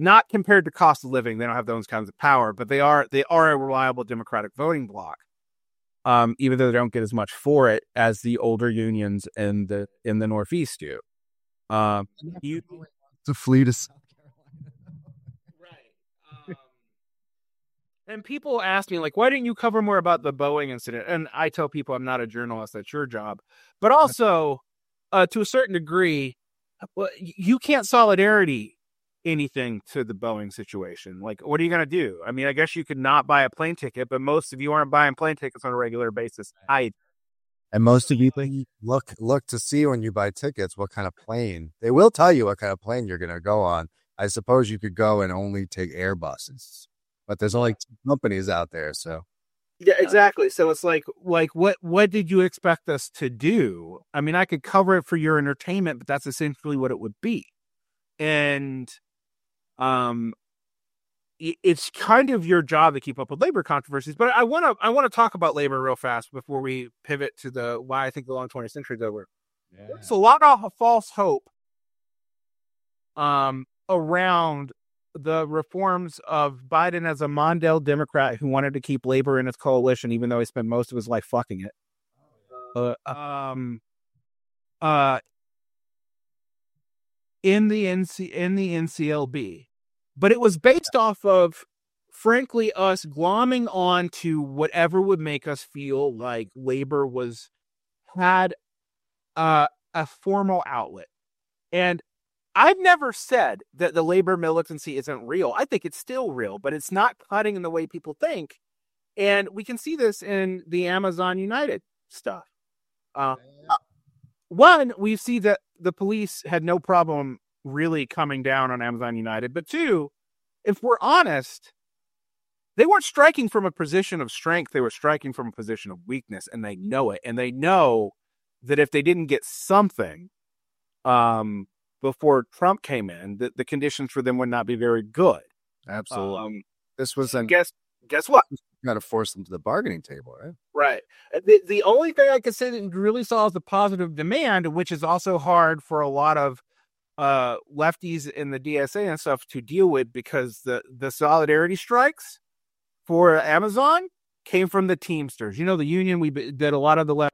not compared to cost of living. They don't have those kinds of power, but they are they are a reliable Democratic voting bloc. Um, even though they don't get as much for it as the older unions in the in the Northeast do. Um, you to flee to South Carolina. Right. Um, and people ask me, like, why didn't you cover more about the Boeing incident? And I tell people I'm not a journalist. That's your job. But also, uh, to a certain degree, well, you can't solidarity anything to the Boeing situation. Like, what are you going to do? I mean, I guess you could not buy a plane ticket, but most of you aren't buying plane tickets on a regular basis. I And most of you think look look to see when you buy tickets what kind of plane. They will tell you what kind of plane you're going to go on. I suppose you could go and only take Airbuses, but there's only two companies out there. So yeah, exactly. So it's like, like what what did you expect us to do? I mean, I could cover it for your entertainment, but that's essentially what it would be. And um, it's kind of your job to keep up with labor controversies. But I want to I want to talk about labor real fast before we pivot to the why I think the long twentieth century is over. Yeah. There's a lot of false hope um, around the reforms of Biden as a Mondale Democrat who wanted to keep labor in his coalition, even though he spent most of his life fucking it. Uh, um, uh, in the N C in the N C L B, but it was based off of, frankly, us glomming on to whatever would make us feel like labor was had uh, a formal outlet. And I've never said that the labor militancy isn't real. I think it's still real, but it's not cutting in the way people think. And we can see this in the Amazon United stuff. Uh, one, we see that the police had no problem really coming down on Amazon United. But two, if we're honest, they weren't striking from a position of strength. They were striking from a position of weakness, and they know it. And they know that if they didn't get something um, before Trump came in, that the conditions for them would not be very good. Absolutely. Um, this was an guess guess what? Got to force them to the bargaining table, right? Right. The the only thing I could say that really saw is the positive demand, which is also hard for a lot of uh, lefties in the D S A and stuff to deal with, because the, the solidarity strikes for Amazon came from the Teamsters. You know, the union we did a lot of the left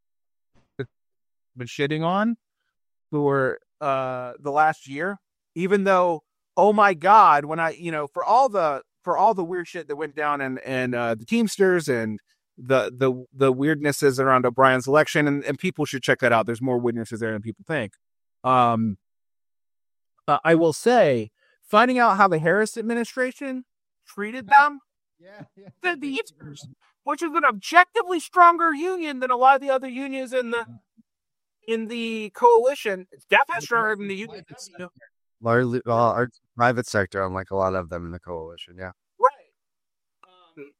been shitting on for uh, the last year, even though, oh my God, when I, you know, for all the for all the weird shit that went down and and uh, the Teamsters and the the the weirdnesses around O'Brien's election, and, and people should check that out. There's more witnesses there than people think. Um, uh, I will say, finding out how the Harris administration treated them, yeah, yeah. the Teamsters, which is an objectively stronger union than a lot of the other unions in the in the coalition. It's definitely stronger than the union. You know? Largely, well, our private sector, unlike a lot of them in the coalition, yeah. Right. Um,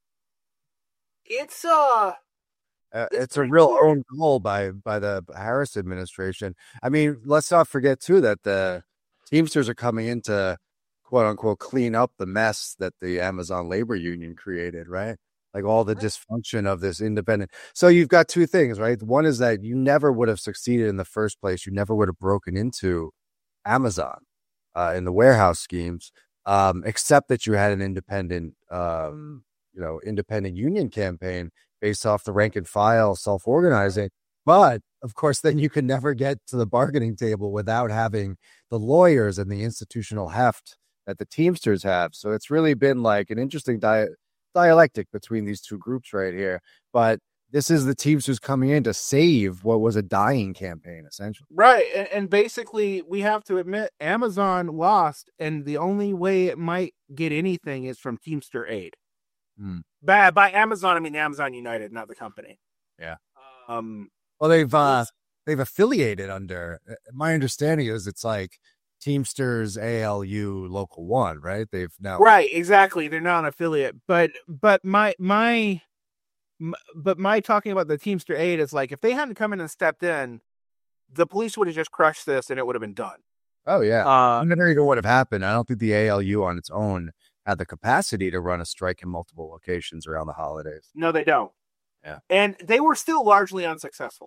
it's uh, uh it's, it's a real cool. own goal by by the Harris administration. I mean, let's not forget too that the Teamsters are coming in to quote unquote clean up the mess that the Amazon labor union created, right? Like all the dysfunction of this independent. So you've got two things, right? One is that you never would have succeeded in the first place. You never would have broken into Amazon uh, in the warehouse schemes, um, except that you had an independent, um, you know, independent union campaign based off the rank and file self-organizing. But of course, then you could never get to the bargaining table without having the lawyers and the institutional heft that the Teamsters have. So it's really been like an interesting di- dialectic between these two groups right here. But this is the Teamsters coming in to save what was a dying campaign, essentially. Right. And, and basically, we have to admit, Amazon lost, and the only way it might get anything is from Teamster aid. Hmm. By, by Amazon, I mean Amazon United, not the company. Yeah. Um. Well, they've uh, they've affiliated under. My understanding is it's like Teamsters A L U Local One, right? They've now. Right. Exactly. They're not an affiliate, but but my my. But my talking about the Teamster aid is like, if they hadn't come in and stepped in, the police would have just crushed this and it would have been done. Oh, yeah. Uh, never even would have happened. I don't think the A L U on its own had the capacity to run a strike in multiple locations around the holidays. No, they don't. Yeah. And they were still largely unsuccessful.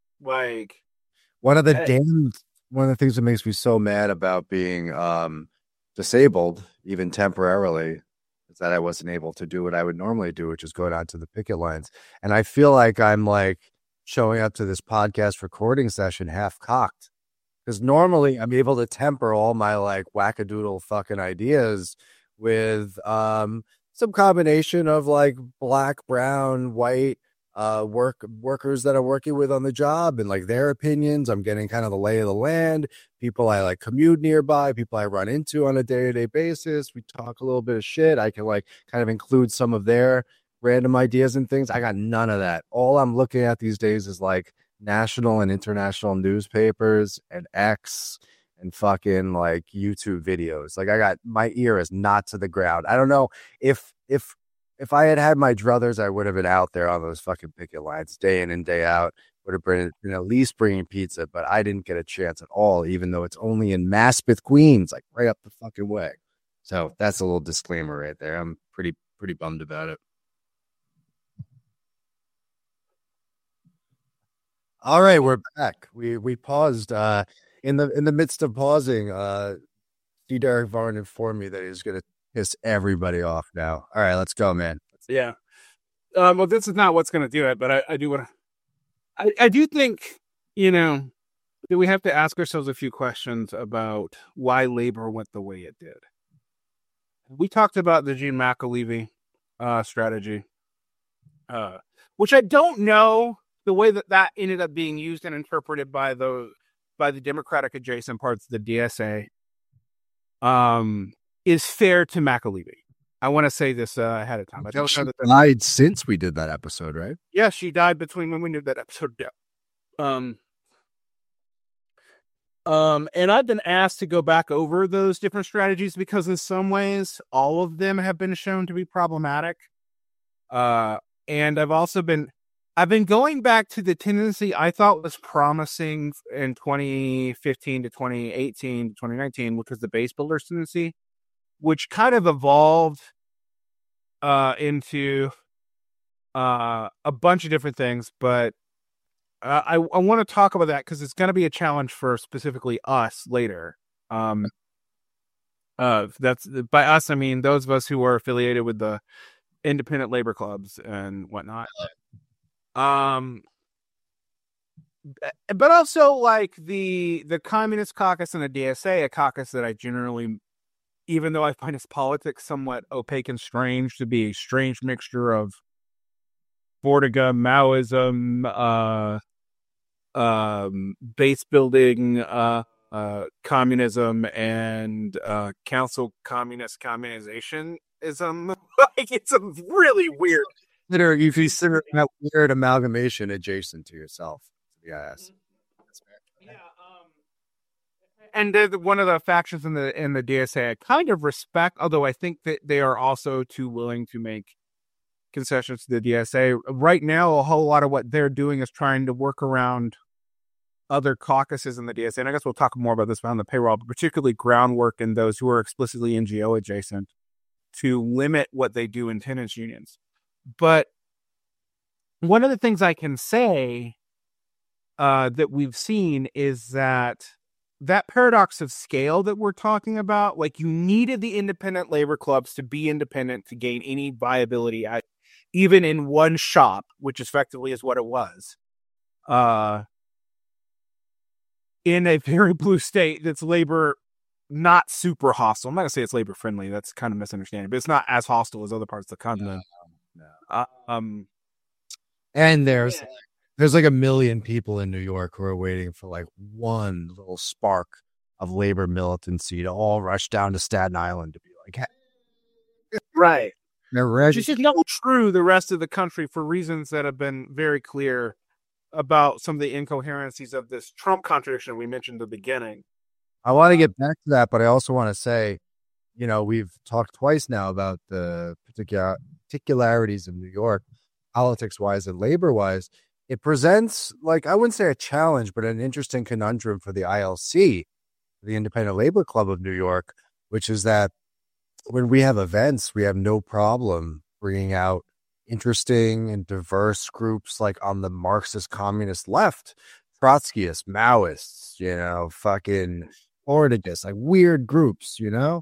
Like, one of the uh, damn, one of the things that makes me so mad about being um, disabled, even temporarily, is that I wasn't able to do what I would normally do, which is go down to the picket lines. And I feel like I'm like showing up to this podcast recording session half cocked. Because normally I'm able to temper all my like wackadoodle fucking ideas with um some combination of like black, brown, white uh work workers that I'm working with on the job and like their opinions. I'm getting kind of the lay of the land, people I like commute nearby, people I run into on a day-to-day basis. We talk a little bit of shit. I can like kind of include some of their random ideas and things. I got none of that. All I'm looking at these days is like national and international newspapers and X and fucking like YouTube videos. Like I got my ear is not to the ground. I don't know if if if I had had my druthers, I would have been out there on those fucking picket lines day in and day out. Would have been, been at least bringing pizza, but I didn't get a chance at all, even though it's only in Maspeth, Queens, like right up the fucking way. So that's a little disclaimer right there. I'm pretty pretty bummed about it. All right, we're back. We we paused uh in the in the midst of pausing. Uh D. Derek Varn informed me that he's gonna piss everybody off now. All right, let's go, man. Yeah. Um, well, this is not what's going to do it, but I, I do want to. I, I do think, you know, that we have to ask ourselves a few questions about why labor went the way it did. We talked about the Gene McAlevey uh, strategy, uh, which I don't know the way that that ended up being used and interpreted by the by the Democratic adjacent parts of the D S A um, is fair to McAlevey. I want to say this uh, ahead of time. I don't She know that the- died since we did that episode, right? yeah, she died between when we did that episode. Yeah. Um, um, and I've been asked to go back over those different strategies because in some ways, all of them have been shown to be problematic. Uh, and I've also been, I've been going back to the tendency I thought was promising in twenty fifteen to twenty eighteen to twenty nineteen, which was the base builders tendency, which kind of evolved uh, into uh, a bunch of different things. But uh, I, I want to talk about that because it's going to be a challenge for specifically us later. Um, uh, that's by us, I mean those of us who are affiliated with the independent labor clubs and whatnot. Um, but also like the the Communist Caucus and the D S A, a caucus that I generally, even though I find its politics somewhat opaque and strange, to be a strange mixture of Vortiga, Maoism, uh, um, base building, uh, uh, communism, and uh, council communist communizationism. Like it's a really weird. Consider you consider that weird amalgamation adjacent to yourself. Yes. Yeah, um, and they're the, one of the factions in the in the D S A I kind of respect, although I think that they are also too willing to make concessions to the D S A. Right now, a whole lot of what they're doing is trying to work around other caucuses in the D S A. And I guess we'll talk more about this on the payroll, but particularly groundwork and those who are explicitly N G O adjacent to limit what they do in tenants unions. But one of the things I can say uh, that we've seen is that that paradox of scale that we're talking about, like you needed the independent labor clubs to be independent to gain any viability, at, even in one shop, which effectively is what it was, uh, in a very blue state that's labor not super hostile. I'm not going to say it's labor friendly. That's kind of misunderstanding, but it's not as hostile as other parts of the continent. No, no. Uh, um, And there's yeah. there's like a million people in New York who are waiting for like one little spark of labor militancy to all rush down to Staten Island to be like, hey. Right. They're ready. Which is not true the rest of the country for reasons that have been very clear about some of the incoherencies of this Trump contradiction we mentioned at the beginning. I want to get back to that, but I also want to say, you know, we've talked twice now about the particular particularities of New York, politics-wise and labor-wise. It presents, like, I wouldn't say a challenge, but an interesting conundrum for the I L C, the Independent Labor Club of New York, which is that when we have events, we have no problem bringing out interesting and diverse groups like on the Marxist communist left, Trotskyists, Maoists, you know, fucking Ortigists, like weird groups, you know?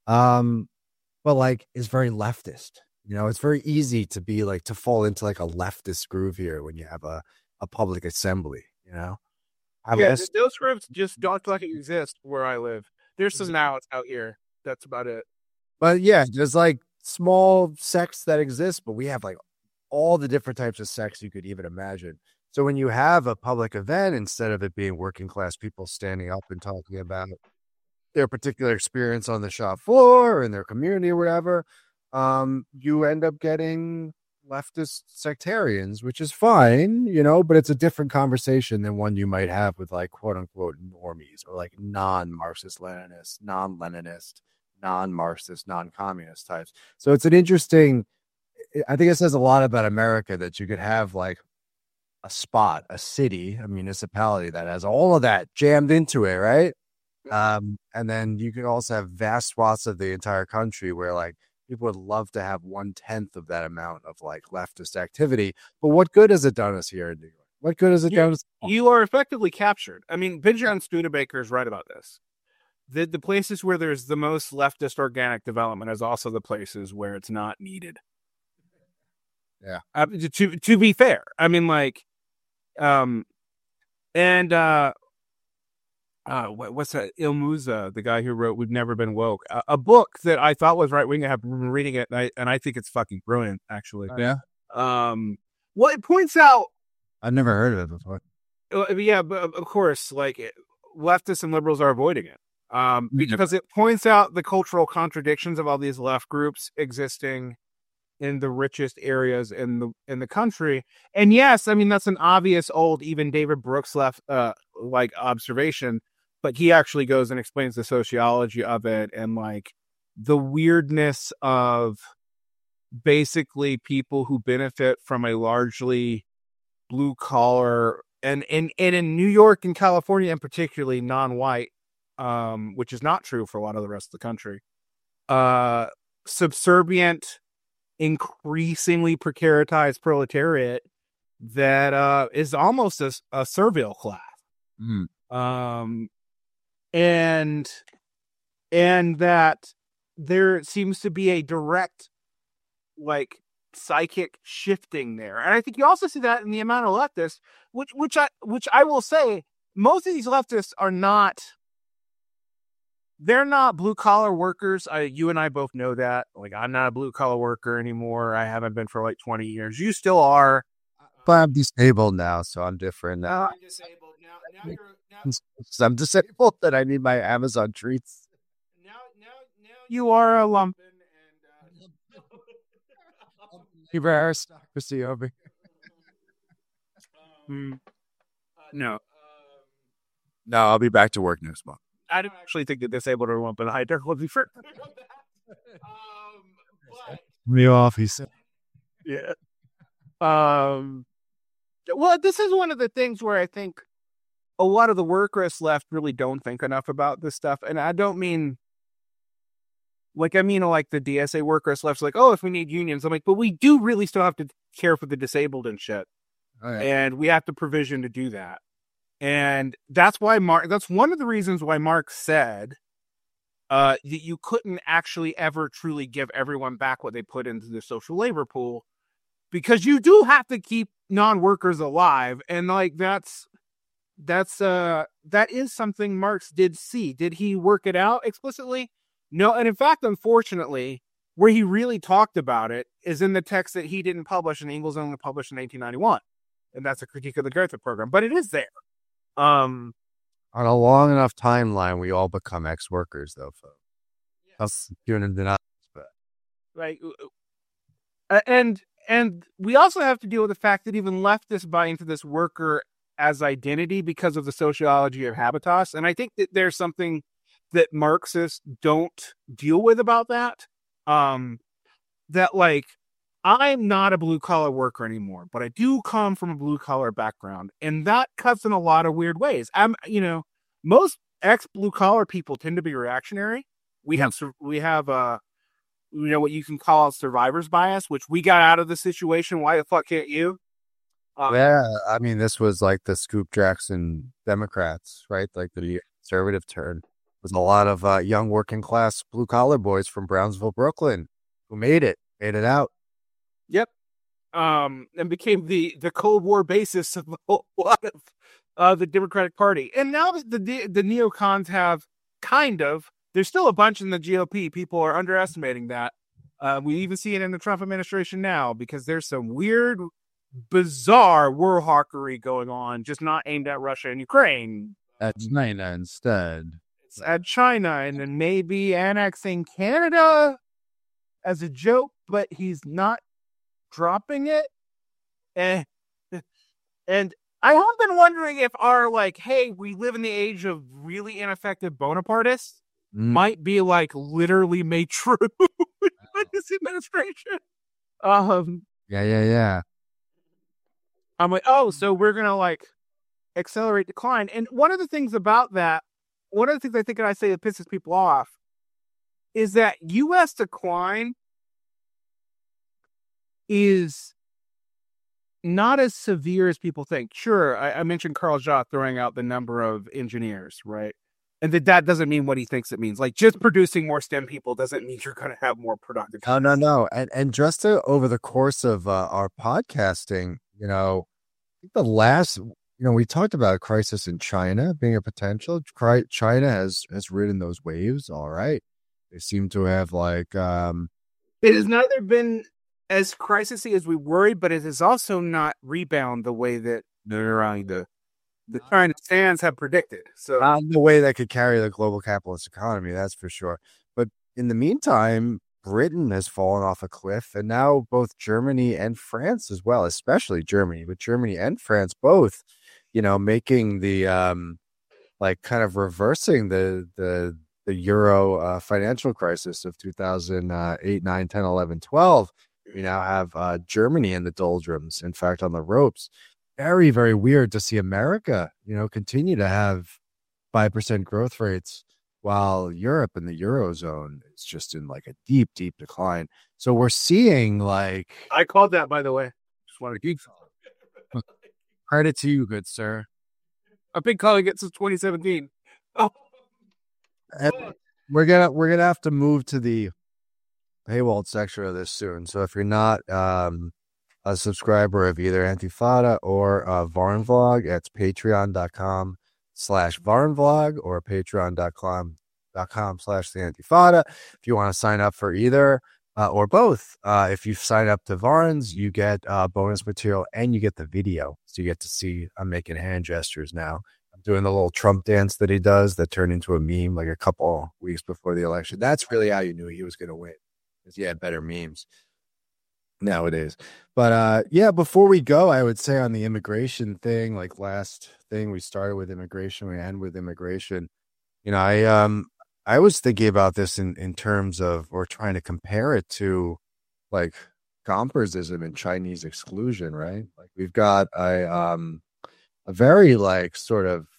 Um, but like is very leftist. You know, it's very easy to be like to fall into like a leftist groove here when you have a, a public assembly, you know? I Yeah, guess those groups just don't like it exist where I live. There's some now out here. That's about it. but yeah, there's like small sects that exist, but we have like all the different types of sects you could even imagine. So when you have a public event, instead of it being working class people standing up and talking about their particular experience on the shop floor or in their community or whatever, um, you end up getting leftist sectarians, which is fine, you know, but it's a different conversation than one you might have with like quote unquote normies or like non-Marxist Leninist, non-Leninist, non-Marxist, non-communist types. So it's an interesting, I think it says a lot about America that you could have like a spot, a city, a municipality that has all of that jammed into it, right? Um, and then you could also have vast swaths of the entire country where like people would love to have one tenth of that amount of like leftist activity. But what good has it done us here in New York? What good has it You, done us? you are effectively captured. I mean, Bijan Studebaker is right about this. The the places where there's the most leftist organic development is also the places where it's not needed. Yeah. Uh, to to be fair, I mean, like, um, and uh, uh, what, what's that? Il Musa, the guy who wrote "We've Never Been Woke," a, a book that I thought was right wing. I have been reading it, and I and I think it's fucking brilliant, actually. Yeah. Um, well, it points out. I've never heard of it before. Uh, yeah, but of course, like it, leftists and liberals are avoiding it um, because it points out the cultural contradictions of all these left groups existing in the richest areas in the in the country. And yes, I mean that's an obvious old, even David Brooks left uh, like observation, but he actually goes and explains the sociology of it and like the weirdness of basically people who benefit from a largely blue collar and, and and in New York and California and particularly non-white, um, which is not true for a lot of the rest of the country, uh, subservient, increasingly precaritized proletariat that uh, is almost a, a servile class. Mm. Um, and and that there seems to be a direct like psychic shifting there. And I think you also see that in the amount of leftists, which which I which I will say, most of these leftists are not they're not blue collar workers. I, you and I both know that. Like I'm not a blue collar worker anymore. I haven't been for like twenty years. You still are. But I'm disabled now, so I'm different now. Uh, I'm disabled now. Now you're now, So I'm disabled that I need my Amazon treats. now now now you are a lump. And, uh, Keep our aristocracy over. um, no, No, I'll be back to work next month. I don't actually think that disabled are lump in the high tech would be fair. um, but Me off, he said. yeah. Um. Well, this is one of the things where I think a lot of the workers left really don't think enough about this stuff, and I don't mean like I mean like the D S A workers left's like, oh, if we need unions, I'm like, but we do really still have to care for the disabled and shit, Oh, yeah. and we have to provision to do that, and that's why Mark. That's one of the reasons why Mark said uh, that you couldn't actually ever truly give everyone back what they put into the social labor pool. Because you do have to keep non-workers alive, and like that's that's uh that is something Marx did see. Did he work it out explicitly? No, and in fact, unfortunately, where he really talked about it is in the text that he didn't publish, and Engels only published in eighteen ninety-one, and that's a critique of the Goethe program. But it is there. Um, On a long enough timeline, we all become ex-workers, though, folks. That's doing it denial. like, uh, and. And we also have to deal with the fact that even leftists buy into this worker as identity because of the sociology of habitus. And I think that there's something that Marxists don't deal with about that. Um, that like, I'm not a blue collar worker anymore, but I do come from a blue collar background. And that cuts in a lot of weird ways. I'm, you know, most ex blue collar people tend to be reactionary. We have, we have, uh, you know, what you can call survivor's bias, which we got out of the situation. Why the fuck can't you? Um, Yeah, I mean, this was like the Scoop Jackson Democrats, right? Like the conservative turn. was a lot of uh, young working class blue collar boys from Brownsville, Brooklyn, who made it, made it out. Yep. Um, and became the, the Cold War basis of a lot of uh, the Democratic Party. And now that the, the neocons have kind of, there's still a bunch in the G O P. People are underestimating that. Uh, we even see it in the Trump administration now because there's some weird, bizarre war hawkery going on, just not aimed at Russia and Ukraine. At China instead. It's at China, and then maybe annexing Canada as a joke, but he's not dropping it. And, and I have been wondering if our, like, hey, we live in the age of really ineffective Bonapartists mm. might be, like, literally made true by this administration. Um, yeah, yeah, yeah. I'm like, oh, so we're going to, like, accelerate decline. And one of the things about that, one of the things I think I say that pisses people off is that U S decline is not as severe as people think. Sure, I, I mentioned Carl Jacques throwing out the number of engineers, right? And that that doesn't mean what he thinks it means. Like, just producing more STEM people doesn't mean you're going to have more productive. No, no, no. And and just to, over the course of uh, our podcasting, you know, I think the last, you know, we talked about a crisis in China being a potential. China has has ridden those waves. All right, they seem to have like. Um, it has neither been as crisisy as we worried, but it has also not rebound the way that the the China stands have predicted. So not in the way that could carry the global capitalist economy, that's for sure. But in the meantime, Britain has fallen off a cliff, and now both Germany and France as well, especially Germany, but Germany and France both, you know, making the um, like kind of reversing the the the Euro uh, financial crisis of two thousand eight, nine, ten, eleven, twelve. We now have uh, Germany in the doldrums, in fact, on the ropes. Very, very weird to see America, you know, continue to have five percent growth rates while Europe and the Eurozone is just in like a deep, deep decline. So we're seeing like... I called that, by the way. Just wanted to geek. Credit to you, good sir. I've been calling it since twenty seventeen. Oh. And we're gonna we're gonna have to move to the paywall section of this soon. So if you're not um, a subscriber of either Antifada or uh, Varnvlog, it's patreon.com slash Varnvlog or patreon.com dot com slash the Antifada. If you want to sign up for either uh, or both, uh, if you sign up to Varns, you get uh, bonus material and you get the video. So you get to see, I'm making hand gestures now. I'm doing the little Trump dance that he does that turned into a meme like a couple weeks before the election. That's really how you knew he was going to win, because he had better memes nowadays. But uh yeah, before we go, I would say on the immigration thing, like last thing, we started with immigration, we end with immigration. You know, I um I was thinking about this in in terms of, or trying to compare it to like Gompersism and Chinese exclusion, right? Like we've got a um a very like sort of,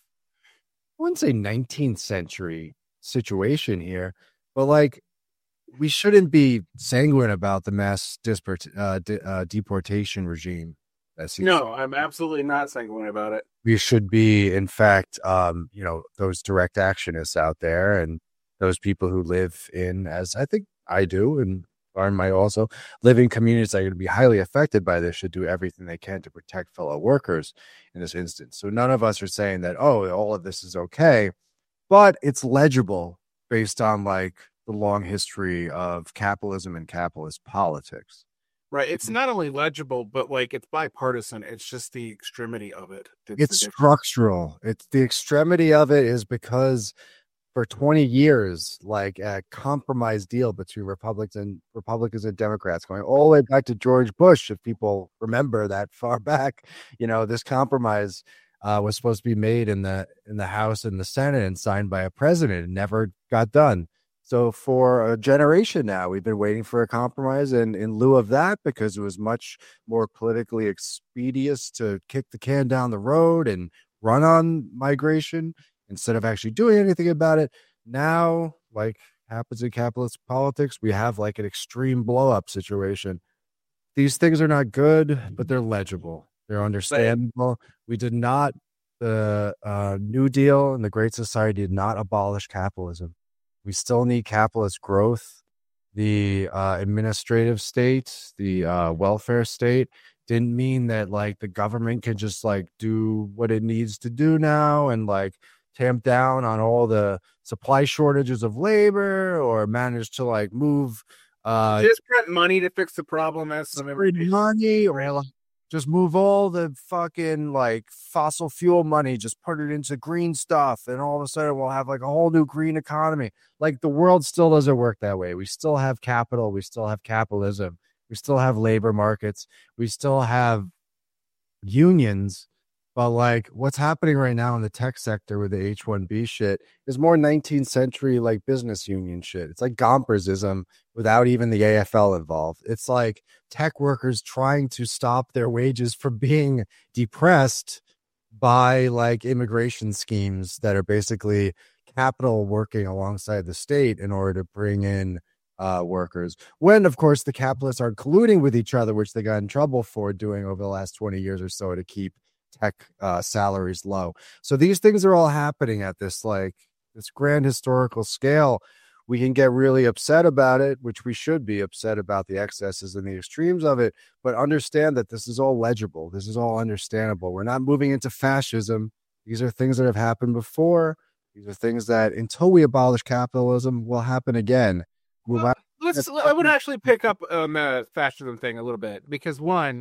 I wouldn't say nineteenth century situation here, but like we shouldn't be sanguine about the mass disport, uh, de- uh, deportation regime. No, I'm absolutely not sanguine about it. We should be, in fact, um, you know, those direct actionists out there and those people who live in, as I think I do, and Varn might also, live in communities that are going to be highly affected by this, should do everything they can to protect fellow workers in this instance. So none of us are saying that, oh, all of this is okay, but it's legible based on like the long history of capitalism and capitalist politics. Right. It's not only legible, but like it's bipartisan. It's just the extremity of it. It's structural. It's the extremity of it is because for twenty years, like a compromise deal between Republicans and Republicans and Democrats, going all the way back to George Bush, if people remember that far back, you know, this compromise uh, was supposed to be made in the in the House and the Senate and signed by a president. It never got done. So for a generation now, we've been waiting for a compromise, and in lieu of that, because it was much more politically expedient to kick the can down the road and run on migration instead of actually doing anything about it, now, like happens in capitalist politics, we have like an extreme blow-up situation. These things are not good, but they're legible. They're understandable. We did not the uh, New Deal and the Great Society did not abolish capitalism. We still need capitalist growth. The uh, administrative state, the uh, welfare state, didn't mean that like the government can just like do what it needs to do now and like tamp down on all the supply shortages of labor or manage to like move uh Just print money to fix the problem as some free money or like, just move all the fucking like fossil fuel money, just put it into green stuff, and all of a sudden we'll have like a whole new green economy. Like the world still doesn't work that way. We still have capital, we still have capitalism, we still have labor markets, we still have unions. But like what's happening right now in the tech sector with the H one B shit is more nineteenth century like business union shit. It's like Gompersism without even the A F L involved. It's like tech workers trying to stop their wages from being depressed by like immigration schemes that are basically capital working alongside the state in order to bring in uh, workers. When, of course, the capitalists are colluding with each other, which they got in trouble for doing over the last twenty years or so to keep tech uh, salaries low. So these things are all happening at this like this grand historical scale. We can get really upset about it, which we should be upset about the excesses and the extremes of it, but understand that this is all legible. This is all understandable. We're not moving into fascism. These are things that have happened before. These are things that until we abolish capitalism will happen again. Move well, out- let's I would actually pick up on the fascism thing a little bit, because one,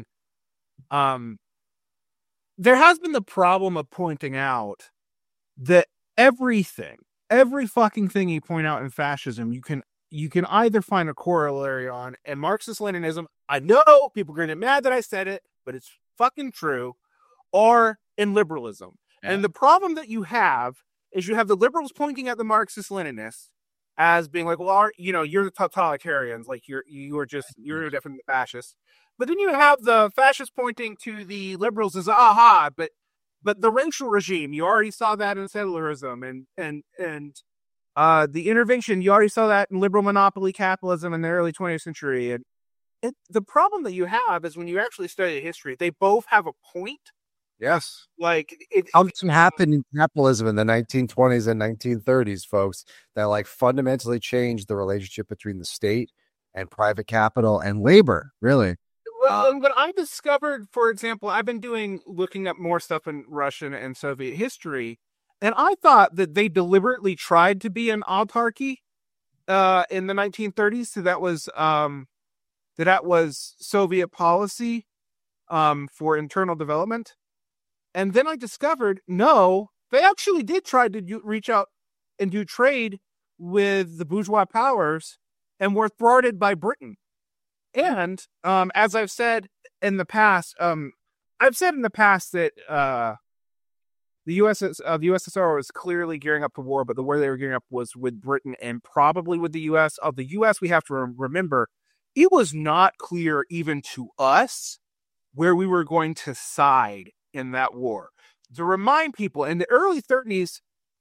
um there has been the problem of pointing out that everything, every fucking thing you point out in fascism, you can you can either find a corollary on. And Marxist-Leninism, I know people are going to get mad that I said it, but it's fucking true, or in liberalism. Yeah. And the problem that you have is you have the liberals pointing at the Marxist-Leninists as being like, well, are, you know, you're the totalitarians, like you're you are just you're different than fascists. But then you have the fascists pointing to the liberals as aha, but but the racial regime, you already saw that in settlerism, and and and uh, the intervention, you already saw that in liberal monopoly capitalism in the early twentieth century. And it, the problem that you have is when you actually study history, they both have a point. Yes. Like it something happened in capitalism in the nineteen twenties and nineteen thirties, folks, that like fundamentally changed the relationship between the state and private capital and labor, really. Well, but I discovered, for example, I've been doing, looking up more stuff in Russian and Soviet history, and I thought that they deliberately tried to be an autarky uh, in the nineteen thirties. So that was, um, that, that was Soviet policy um, for internal development. And then I discovered, no, they actually did try to do, reach out and do trade with the bourgeois powers and were thwarted by Britain. And um, as I've said in the past, um, I've said in the past that uh, the U S uh, the U S S R was clearly gearing up for war, but the war they were gearing up was with Britain and probably with the U S. Of the U S, we have to re- remember, it was not clear even to us where we were going to side in that war. To remind people, in the early thirties,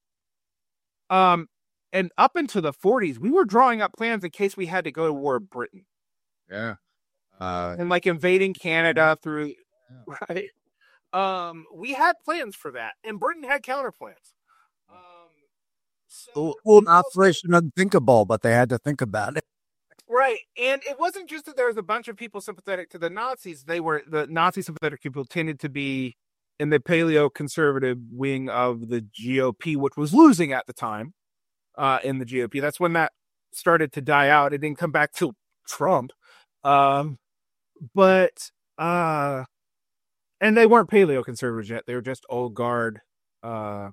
um, and up into the forties, we were drawing up plans in case we had to go to war with Britain. Yeah. Uh, and like invading Canada through, yeah. right? Um, we had plans for that, and Britain had counter plans. Um, so well, operation unthinkable, but they had to think about it. Right, and it wasn't just that there was a bunch of people sympathetic to the Nazis. They were the Nazi sympathetic people tended to be in the paleo-conservative wing of the G O P, which was losing at the time. Uh, in the G O P, that's when that started to die out. It didn't come back till Trump. Um, but, uh, and they weren't paleo conservatives yet. They were just old guard, uh,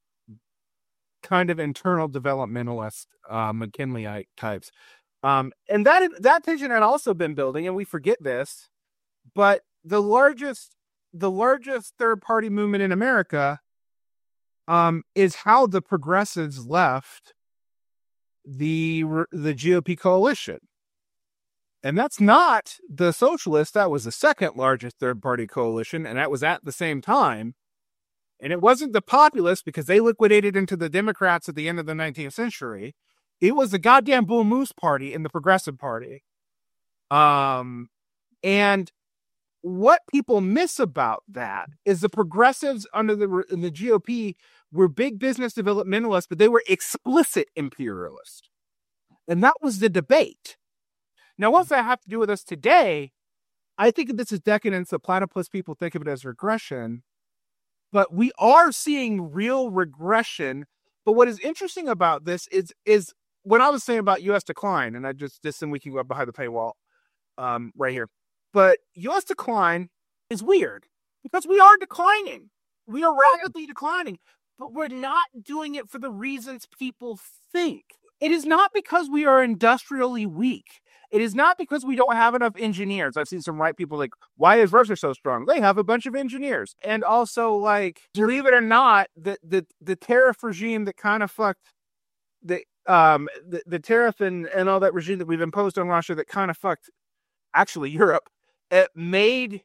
kind of internal developmentalist, uh, McKinleyite types. Um, and that, that tension had also been building, and we forget this, but the largest, the largest third party movement in America, um, is how the progressives left the, the G O P coalition. And that's not the socialists. That was the second largest third-party coalition, and that was at the same time. And it wasn't the populists, because they liquidated into the Democrats at the end of the nineteenth century. It was the goddamn Bull Moose Party and the Progressive Party. Um, and what people miss about that is the progressives under the in the G O P were big business developmentalists, but they were explicit imperialists. And that was the debate. Now, what's that have to do with us today? I think this is decadence. The platypus people think of it as regression. But we are seeing real regression. But what is interesting about this is, is when I was saying about U S decline, and I just, this and we can go up behind the paywall um, right here. But U S decline is weird because we are declining. We are rapidly declining, but we're not doing it for the reasons people think. It is not because we are industrially weak. It is not because we don't have enough engineers. I've seen some white people like, why is Russia so strong? They have a bunch of engineers. And also, like, believe it or not, the the, the tariff regime that kind of fucked the um the, the tariff and, and all that regime that we've imposed on Russia that kind of fucked actually Europe, it made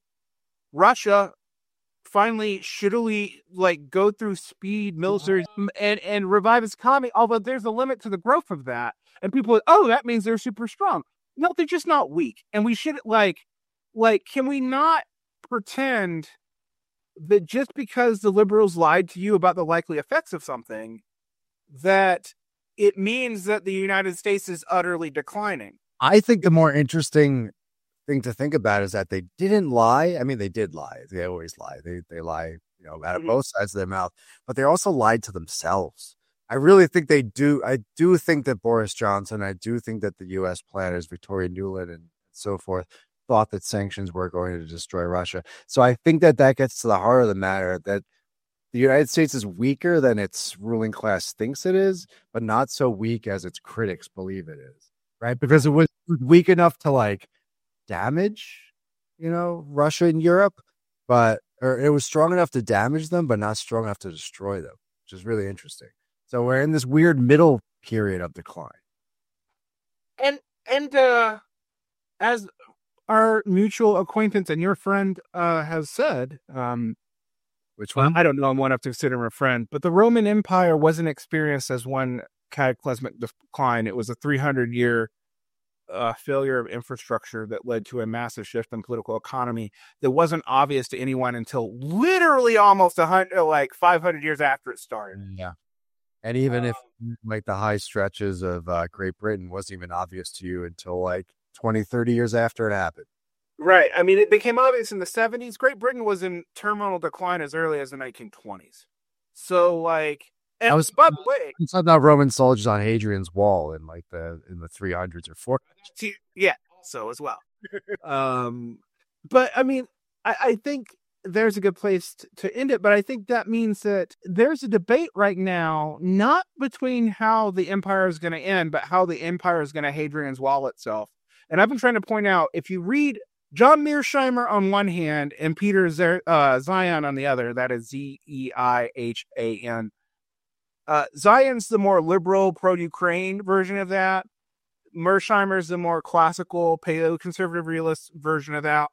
Russia finally shittily like go through speed military and, and revive its economy, although there's a limit to the growth of that. And people, oh, that means they're super strong. No, they're just not weak. And we should like, like, can we not pretend that just because the liberals lied to you about the likely effects of something, that it means that the United States is utterly declining? I think the more interesting thing to think about is that they didn't lie. I mean, they did lie. They always lie. They they lie, you know, out of Mhm. both sides of their mouth. But they also lied to themselves. I really think they do. I do think that Boris Johnson, I do think that the U S planners, Victoria Nuland and so forth, thought that sanctions were going to destroy Russia. So I think that that gets to the heart of the matter, that the United States is weaker than its ruling class thinks it is, but not so weak as its critics believe it is, right? Because it was weak enough to like damage, you know, Russia and Europe, but or it was strong enough to damage them, but not strong enough to destroy them, which is really interesting. So we're in this weird middle period of decline. And and uh, as our mutual acquaintance and your friend uh, has said, um, Which well, one? I don't know, I'm one enough to consider him a friend, but the Roman Empire wasn't experienced as one cataclysmic decline. It was a three hundred year uh, failure of infrastructure that led to a massive shift in political economy that wasn't obvious to anyone until literally almost a hundred, like five hundred years after it started. Yeah. And even if like the high stretches of uh, Great Britain wasn't even obvious to you until like twenty, thirty years after it happened. Right. I mean, it became obvious in the seventies. Great Britain was in terminal decline as early as the nineteen twenties. So, like, and, I was, by the way, I'm talking about Roman soldiers on Hadrian's Wall in like the in the three hundreds or four hundreds. yeah, so as well. um, but I mean, I, I think there's a good place t- to end it. But I think that means that there's a debate right now, not between how the empire is going to end, but how the empire is going to Hadrian's Wall itself. And I've been trying to point out, if you read John Mearsheimer on one hand and Peter Zer- uh, Zion on the other, that is Z E I H A N. Uh, Zion's the more liberal, pro-Ukraine version of that. Mearsheimer's the more classical, paleo-conservative realist version of that.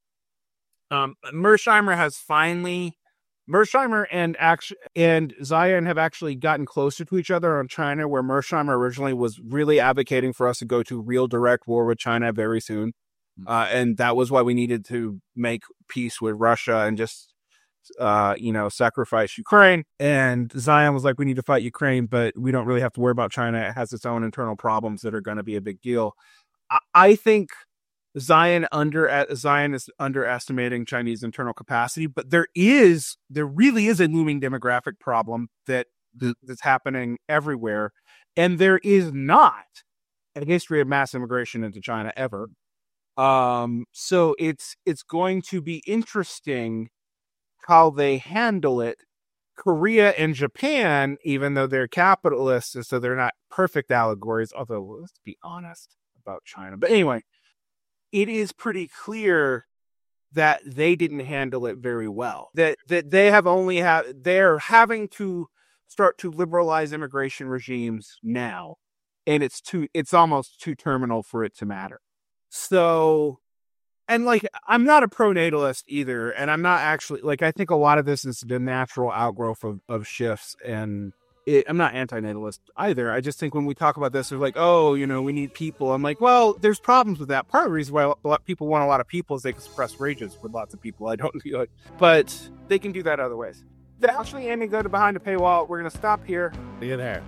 Um, Mearsheimer has finally, Mearsheimer and act- and Zion have actually gotten closer to each other on China, where Mearsheimer originally was really advocating for us to go to real direct war with China very soon. Uh, and that was why we needed to make peace with Russia and just, uh, you know, sacrifice Ukraine. And Zion was like, we need to fight Ukraine, but we don't really have to worry about China. It has its own internal problems that are going to be a big deal. I, I think Zion under Zion is underestimating Chinese internal capacity, but there is, there really is a looming demographic problem that that's happening everywhere. And there is not a history of mass immigration into China ever. Um, so it's, it's going to be interesting how they handle it. Korea and Japan, even though they're capitalists, and so they're not perfect allegories, although let's be honest about China. But anyway, it is pretty clear that they didn't handle it very well. That that they have only have they're having to start to liberalize immigration regimes now, and it's too it's almost too terminal for it to matter. So, and like, I'm not a pro-natalist either, and I'm not actually, like, I think a lot of this is the natural outgrowth of, of shifts, and it, I'm not anti-natalist either. I just think when we talk about this, they're like, oh, you know, we need people. I'm like, well, there's problems with that. Part of the reason why a lot of people want a lot of people is they can suppress rages with lots of people. I don't feel like, but they can do that other ways. They're actually ending good behind the paywall. We're going to stop here. See you there.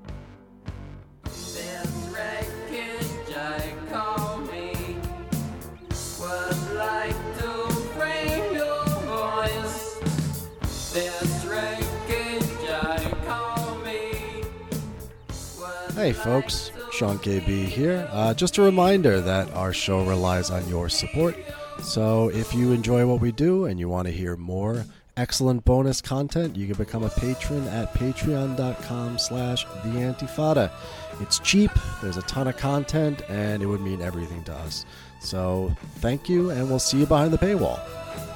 Hey folks, Sean K B here. Uh, just a reminder that our show relies on your support. So if you enjoy what we do and you want to hear more excellent bonus content, you can become a patron at patreon.com slash the Antifada. It's cheap, there's a ton of content, and it would mean everything to us. So thank you, and we'll see you behind the paywall.